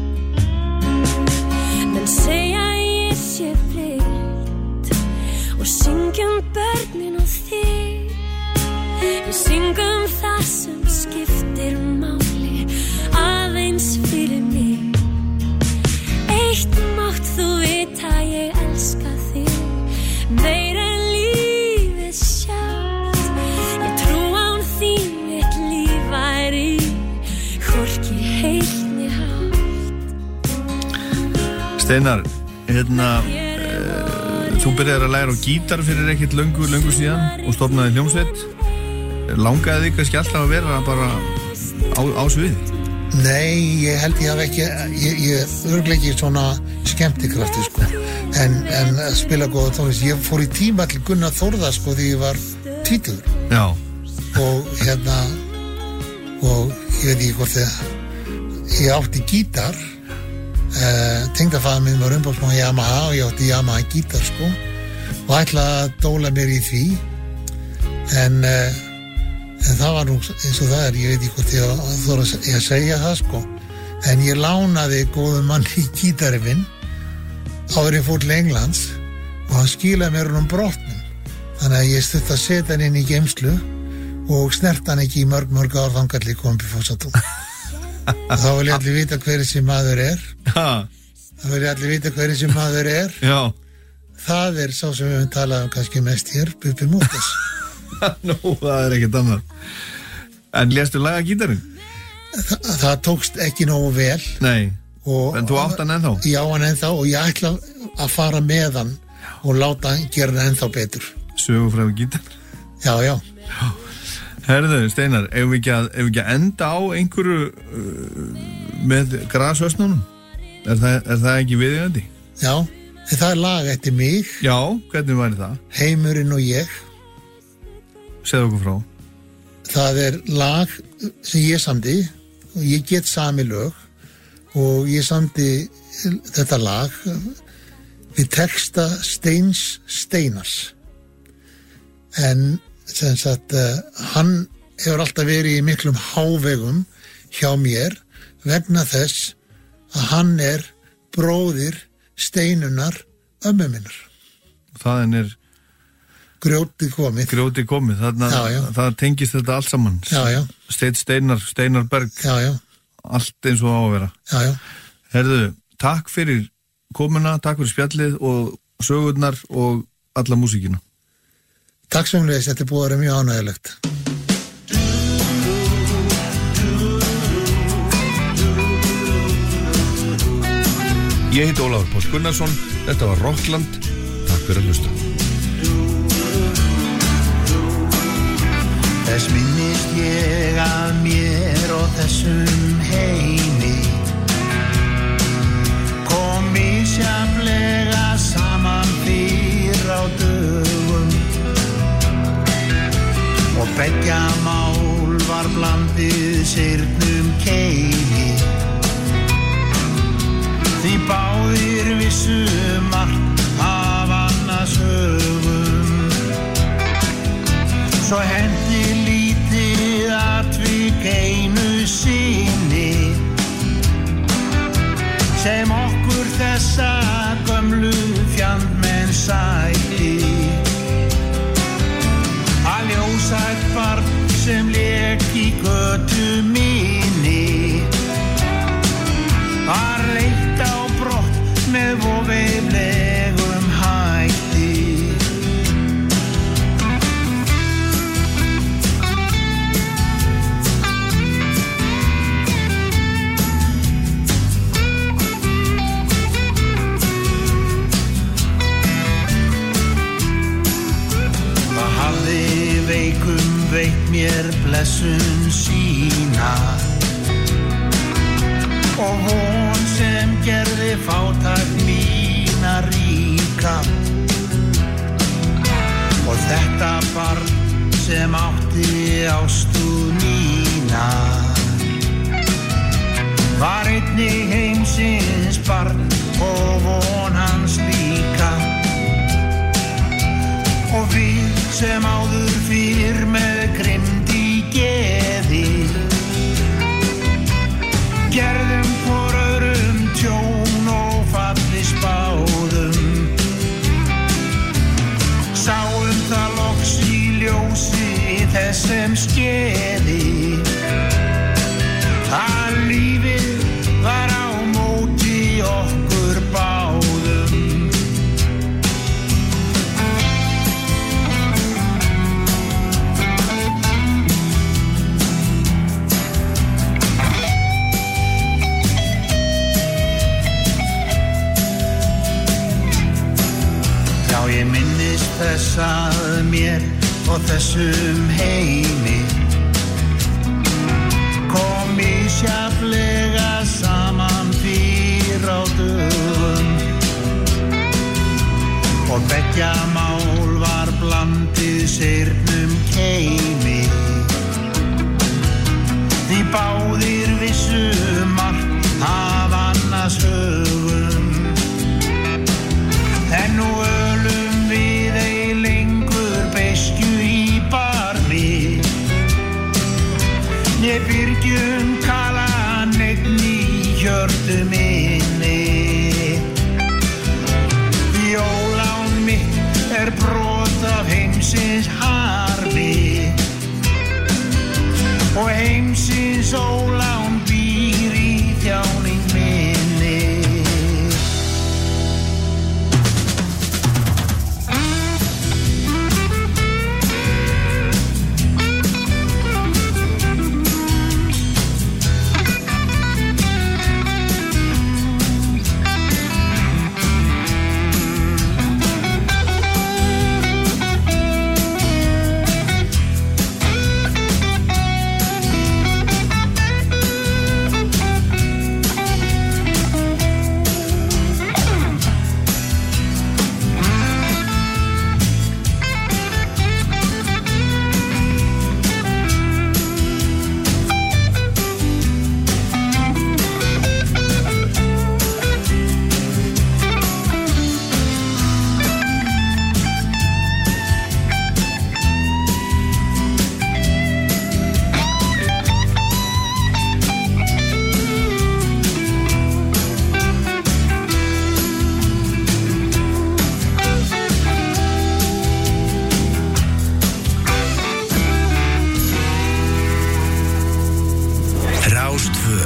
Menn segja ég sé breytt og syngjum börnin og þig. Við syngum það sem skiptir máli aðeins fyrir mig. Eitt mátt þú vita ég elska þig meira en lífið sjálft. Ég trú án þín mitt líf væri hvorki heilt né hálft. Steinar, hérna e, þú byrjaðir að læra á gítar fyrir ekkert löngu, löngu síðan og stofnaði hljómsveit. Langaði þig kannski alltaf að vera bara á, á sviði? Nei, ég held ég hafi ekki, ég, ég örglega ekki svona skemmtikrafti sko, en, en að spila góða tónlist. Ég fór í tíma til Gunnar Þórða sko því ég var tvítugur. Já. Og hérna, og ég veit ekki hvort það, ég átti gítar, uh, tengdafaðir minn var umbóðsmaður Yamaha og ég átti Yamaha gítar sko, og ætlaði að dóla mér í því, en uh, en það var nú eins og það er, ég veit ekki hvort ég þóra að segja það sko, en ég lánaði góðum manni gítarinn minn áður ég fór til Englands og hann skilaði mér um brotnum, þannig að ég stutt að setja hann inn í geymslu og snert hann ekki í mörg mörg ár þangað til ég kom upp í Fossatún. Og þá vil ég allir vita hver þessi maður er. Þá vil ég allir vita hver þessi maður er. Já. Það er sá sem við höfum talað um kannski mest hér, Bubbi Morthens. Nú, það er ekkert annað. En léstu laga gítarinn? Þa, það tókst ekki nógu vel. Nei, og, en þú átt hann ennþá? Já, hann ennþá og ég ætla að fara með hann og láta hann gera hann ennþá betur. Sögufræðu gítar? Já, já. Já. Herðu, Steinar, ef við ekki að, ef við ekki að enda á einhverju uh, með grasvösnunum? Er það, er það ekki viðeigandi? Já, það er lag eftir mig. Já, hvernig væri það? Heimurinn og ég. Segðu okkur frá. Það er lag sem ég samdi og ég get sami lög og ég samdi þetta lag við texta Steins Steinars. En sem sagt, uh, hann hefur alltaf verið í miklum hávegum hjá mér vegna þess að hann er bróðir Steinunar ömmu minnar. Það er grjóti komið. Grjóti komið, þarna, já, já. Það tengist þetta allt saman. Já, já. Steinn Steinar, Steinar Berg. Já, já. Allt eins og á að vera. Já, já. Herðu, takk fyrir komuna, takk fyrir spjallið og sögurnar og alla músíkina. Takk sem leys, þetta er búið að vera mjög ánægilegt. Ég heiti Ólafur Páll Gunnarsson, þetta var Rockland, takk fyrir að hlusta. Þess minnist ég að mér og þessum heimi kom misjafnlega saman fyrr á dögum og beggja mál var blandið syrnum keimi því báðir vissum margt af annars höfum svo hendi lítið atvik einu sinni sem okkur þessa gömlu fjandmenn sætti að ljósætt barn sem lék í götu minni var leitt á brott með voveiflegum hætti. Það hafði veikum veitt mér blessun sína og von sem gerði fátækt mína ríka og þetta barn sem átti ástúð mína var einnig heimsins barn og von hans líka og við sem áður fyrr með grimmd í geði gerðum hvor öðrum tjón og falli spáðum sáum það loks í ljósi þess sem skeði að lífið var á móti okkur báðum. Ég minnist þess að mér og þessum heimi kom misjafnlega saman fyrr á dögum og beggja mál var blandið syrnum keimi því báðir vissum margt af annars höfum en nú ölum við ei lengur beiskju í barmi né byrgjum kala negn í hjörtu minni því ólán mitt er brot af heimsins harmi og heimsins ólán býr í þjáning minni. tvö.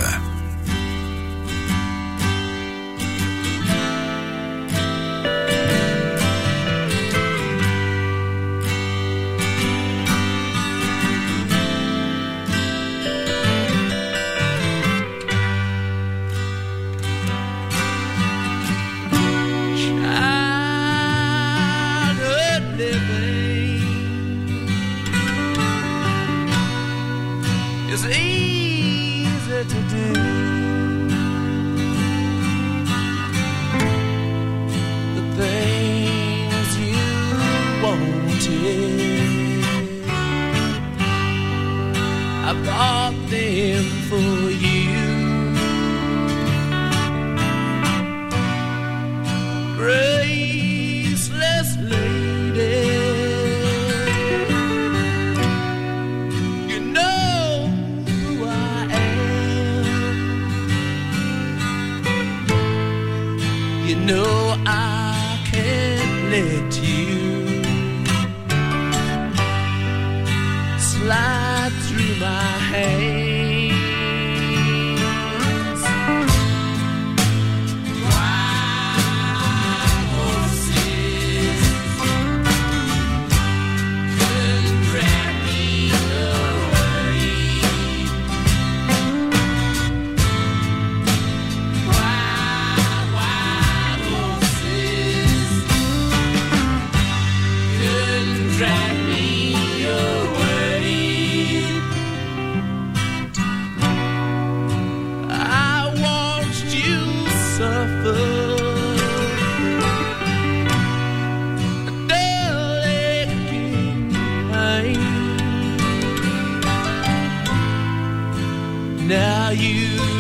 Now you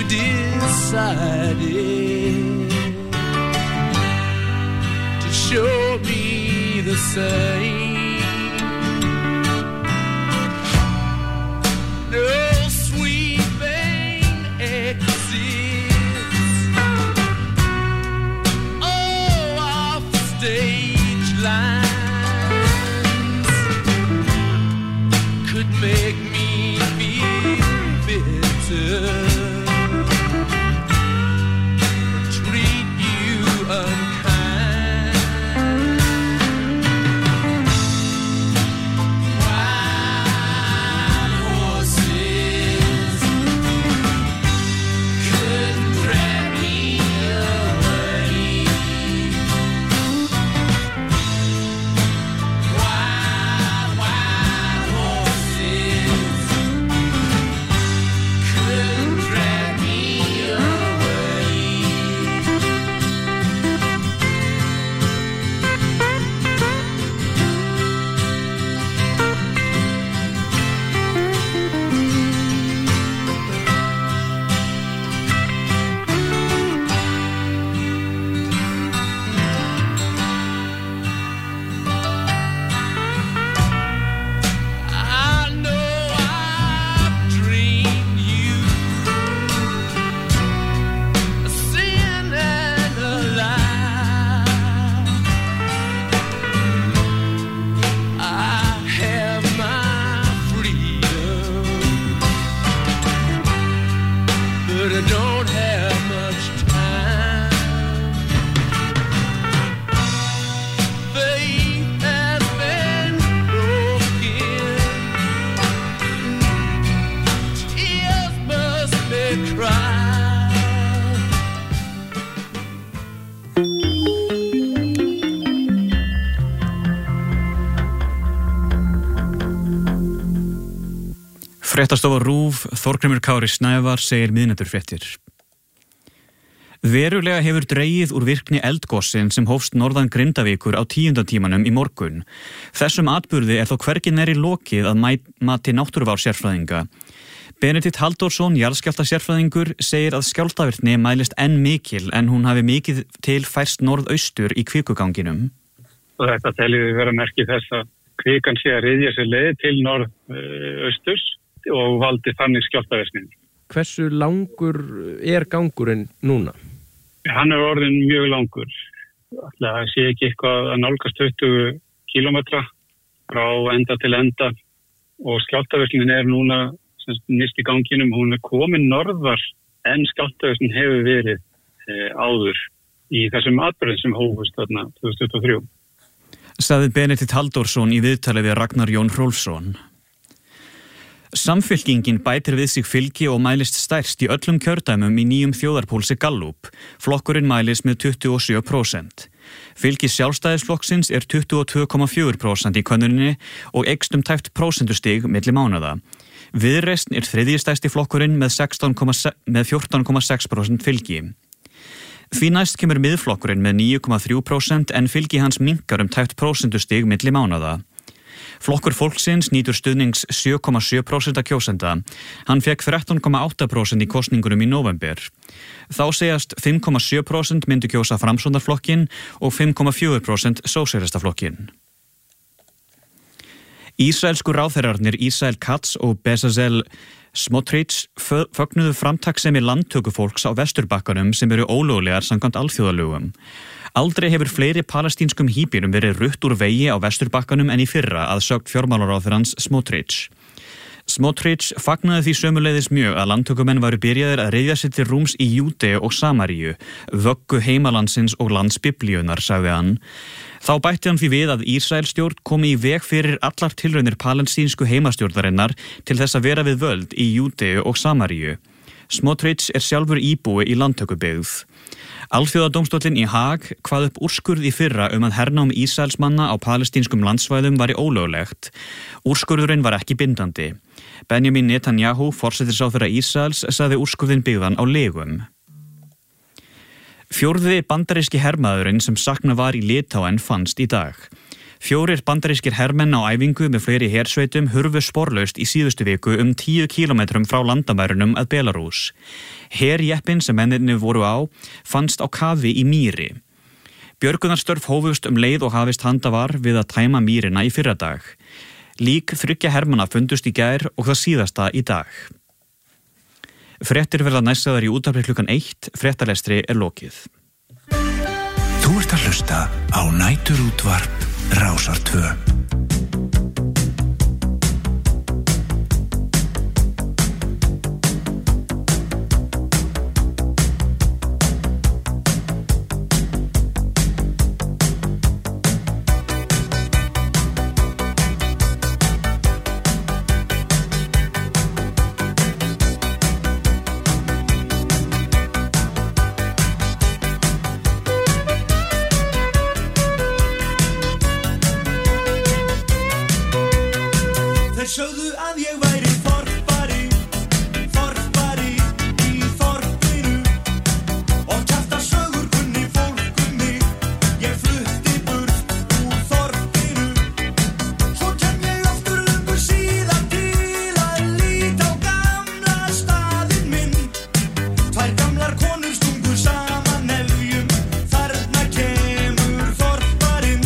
decided to show me the same. No sweeping exits, oh, off stage lines could make me feel bitter, treat you unkind. Wild horses couldn't drag me away. Wild, wild horses couldn't drag me away. I know I've dreamed you a sin and a lie. I have my freedom, but I don't have much time. Faith has been broken, tears must be cried. Fréttastofa RÚV, Þorgrímur Kári Snævar segir miðnætturfréttir. Verulega hefur dregið úr virkni eldgosin sem hófst norðan Grindavíkur á tíunda tímanum í morgun. Þessum atburði er þó hvergi nærri lokið að mæ- mati náttúruvár-sérfræðinga. Benedikt Halldórsson, jarðskjálftasérfræðingur, segir að skjálftavirkni mælist enn mikil en hún hafi mikið til færst norðaustur í kvikuganginum. Og þetta teljum við vera merki þess að kvikan sé að ryðja sér leið til norðausturs og valdi þannig skjálftavirkni. Hversu langur er gangurinn núna? Hann er orðin mjög langur. Það sé ekki eitthvað að nálgast tuttugu kílómetra frá enda til enda og skjálftavirknin er núna nyrst í ganginum, hún er komin norðar en skjálftavirknin hefur verið e, áður í þessum atburðum sem hófust þarna tvö þúsund tuttugu og þrjú. Sagði Benedikt Halldórsson í viðtali við Ragnar Jón Hrólfsson. Samfylkingin bætir við sig fylgi og mælist stærst í öllum kjördæmum í nýjum þjóðarpúlsi Gallup. Flokkurinn mælist með tuttugu og sjö prósent. Fylgi Sjálfstæðisflokksins er tuttugu og tvö komma fjögur prósent í könnuninni og eykst um tæpt prósentustig milli mánaða. Viðreisn er þriðji stærsti flokkurinn með, með fjórtán komma sex prósent fylgi. Því næst kemur miðflokkurinn með níu komma þrjú prósent en fylgi hans minnkar um tæpt prósentustig milli mánaða. Flokkur fólksins nýtur stuðnings sjö komma sjö prósent kjósenda. Hann fekk þrettán komma átta prósent í kosningunum í nóvember. Þá segjast fimm komma sjö prósent myndu kjósa Framsóknarflokkinn og fimm komma fjögur prósent Sósíalistaflokkinn. Ísraelsku ráðherrarnir Israel Katz og Bezalel Smotrich fögnuðu framtakssemi landtökufólks á Vesturbakkanum sem eru ólöglegar samkvæmt alþjóðalögum. Aldrei hefur fleiri palestínskum híbýrum verið rutt úr vegi á Vesturbakkanum en í fyrra að sögn fjármálaráðherrans Smotrich. Smotrich fagnaði því sömuleiðis mjög að landtökumenn varu byrjaðir að reiðja sér til rúms í Júdeu og Samaríu, vöggu heimalandsins og lands Biblíunar, sagði hann. Þá bætti hann því við að Ísraelstjórn komi í veg fyrir allar tilraunir palestínsku heimastjórnarinnar til þess að vera við völd í Júdeu og Samaríu. Smotrich er sjálfur íbúi í landtökubyggð. Alþjóðadómstóllinn í Haag kvað upp úrskurð í fyrra um að hernám Ísraelsmanna á palestínskum landsvæðum væri ólöglegt. Úrskurðurinn var ekki bindandi. Benjamin Netanyahu, forsætisráðherra Ísraels, sagði úrskurðinn byggðan á legum. Fjórði bandaríski hermaðurinn sem saknað var í Litáen fannst í dag. Fjórir bandarískir hermenn á æfingu með fleiri hersveitum hurfu sporlaust í síðustu viku um tíu kílómetrum frá landamærunum að Belarús. Herjeppin sem mennirnir voru á fannst á kafi í mýri. Björgunarstörf hófust um leið og hafist handa var við að tæma mýrina í fyrradag. Lík þriggja hermanna fundust í gær og það síðasta í dag. Fréttir verða næstsaðar í útvarpi klukkan eitt, fréttalestri er lokið. Þú ert að hlusta á Næturútvarp Rásar tvö. Sögðu að ég væri þorpari, þorpari í þorpinu og kjafta sögur kunni fólk um mig. Ég flutti burt úr þorpinu. Svo kem ég aftur löngu síðan til að líta á gamla staðinn minn. Tvær gamlar konur stungu saman nefjum, þarna kemur þorparinn.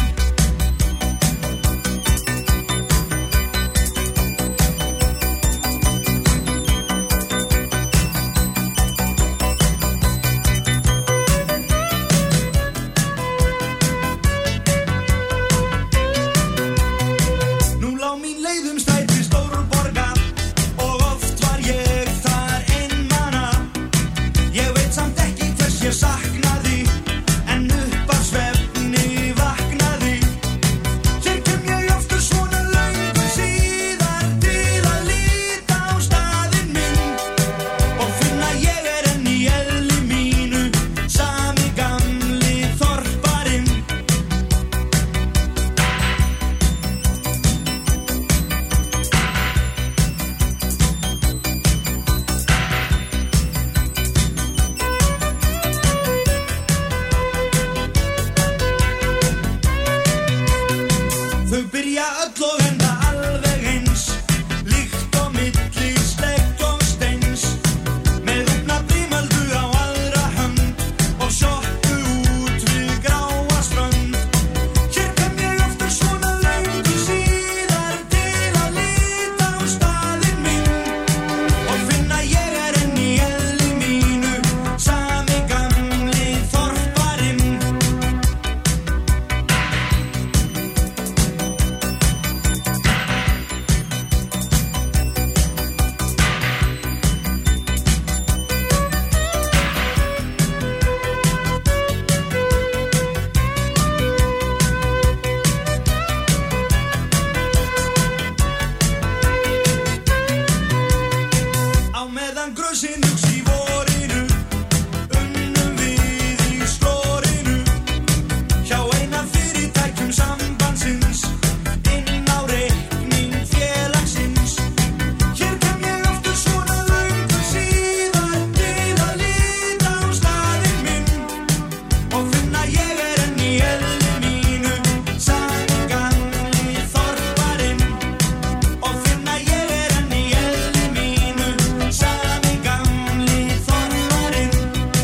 Linux í vorinu, unnum við í slorinu, hjá eina fyrirtækjum sambandsins, inn á reikning félagsins. Hér kem ég aftur svona löngu síðar til að líta á staðinn minn og finna ég er enn í eðli mínu, sami gamli þorparinn. Og finna ég er enn í eðli mínu, sami gamli þorparinn.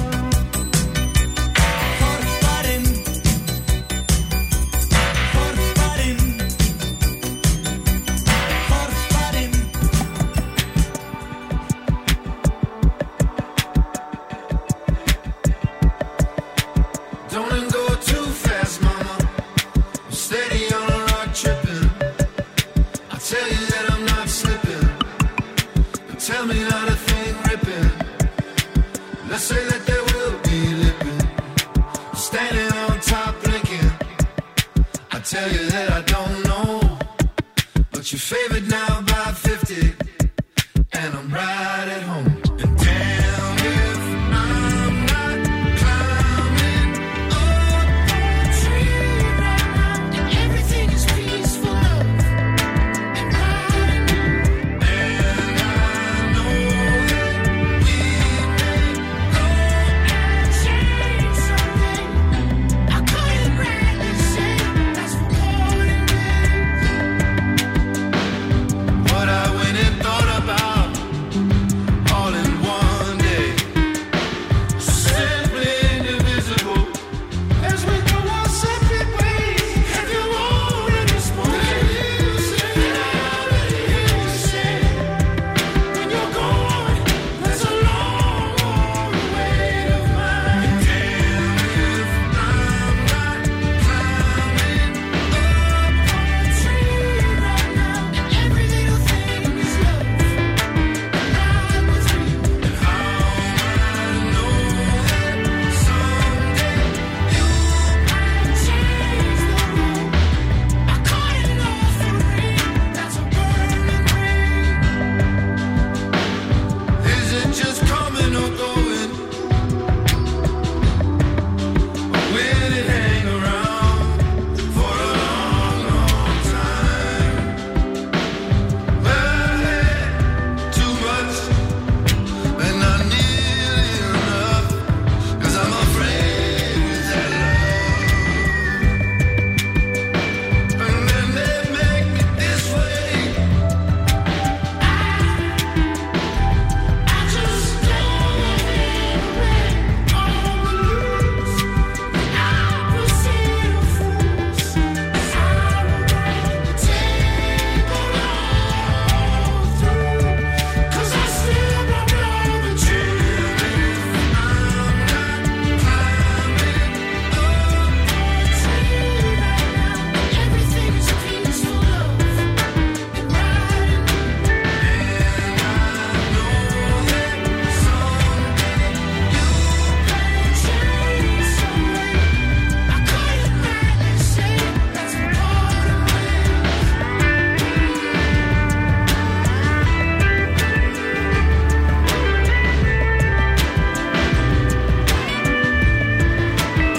Þorparinn. Þorparinn. Þorparinn. Don't go too fast, mama. I'm steady on a rock tripping. I tell you that I'm not slipping, but tell me not a thing ripping. Let's say that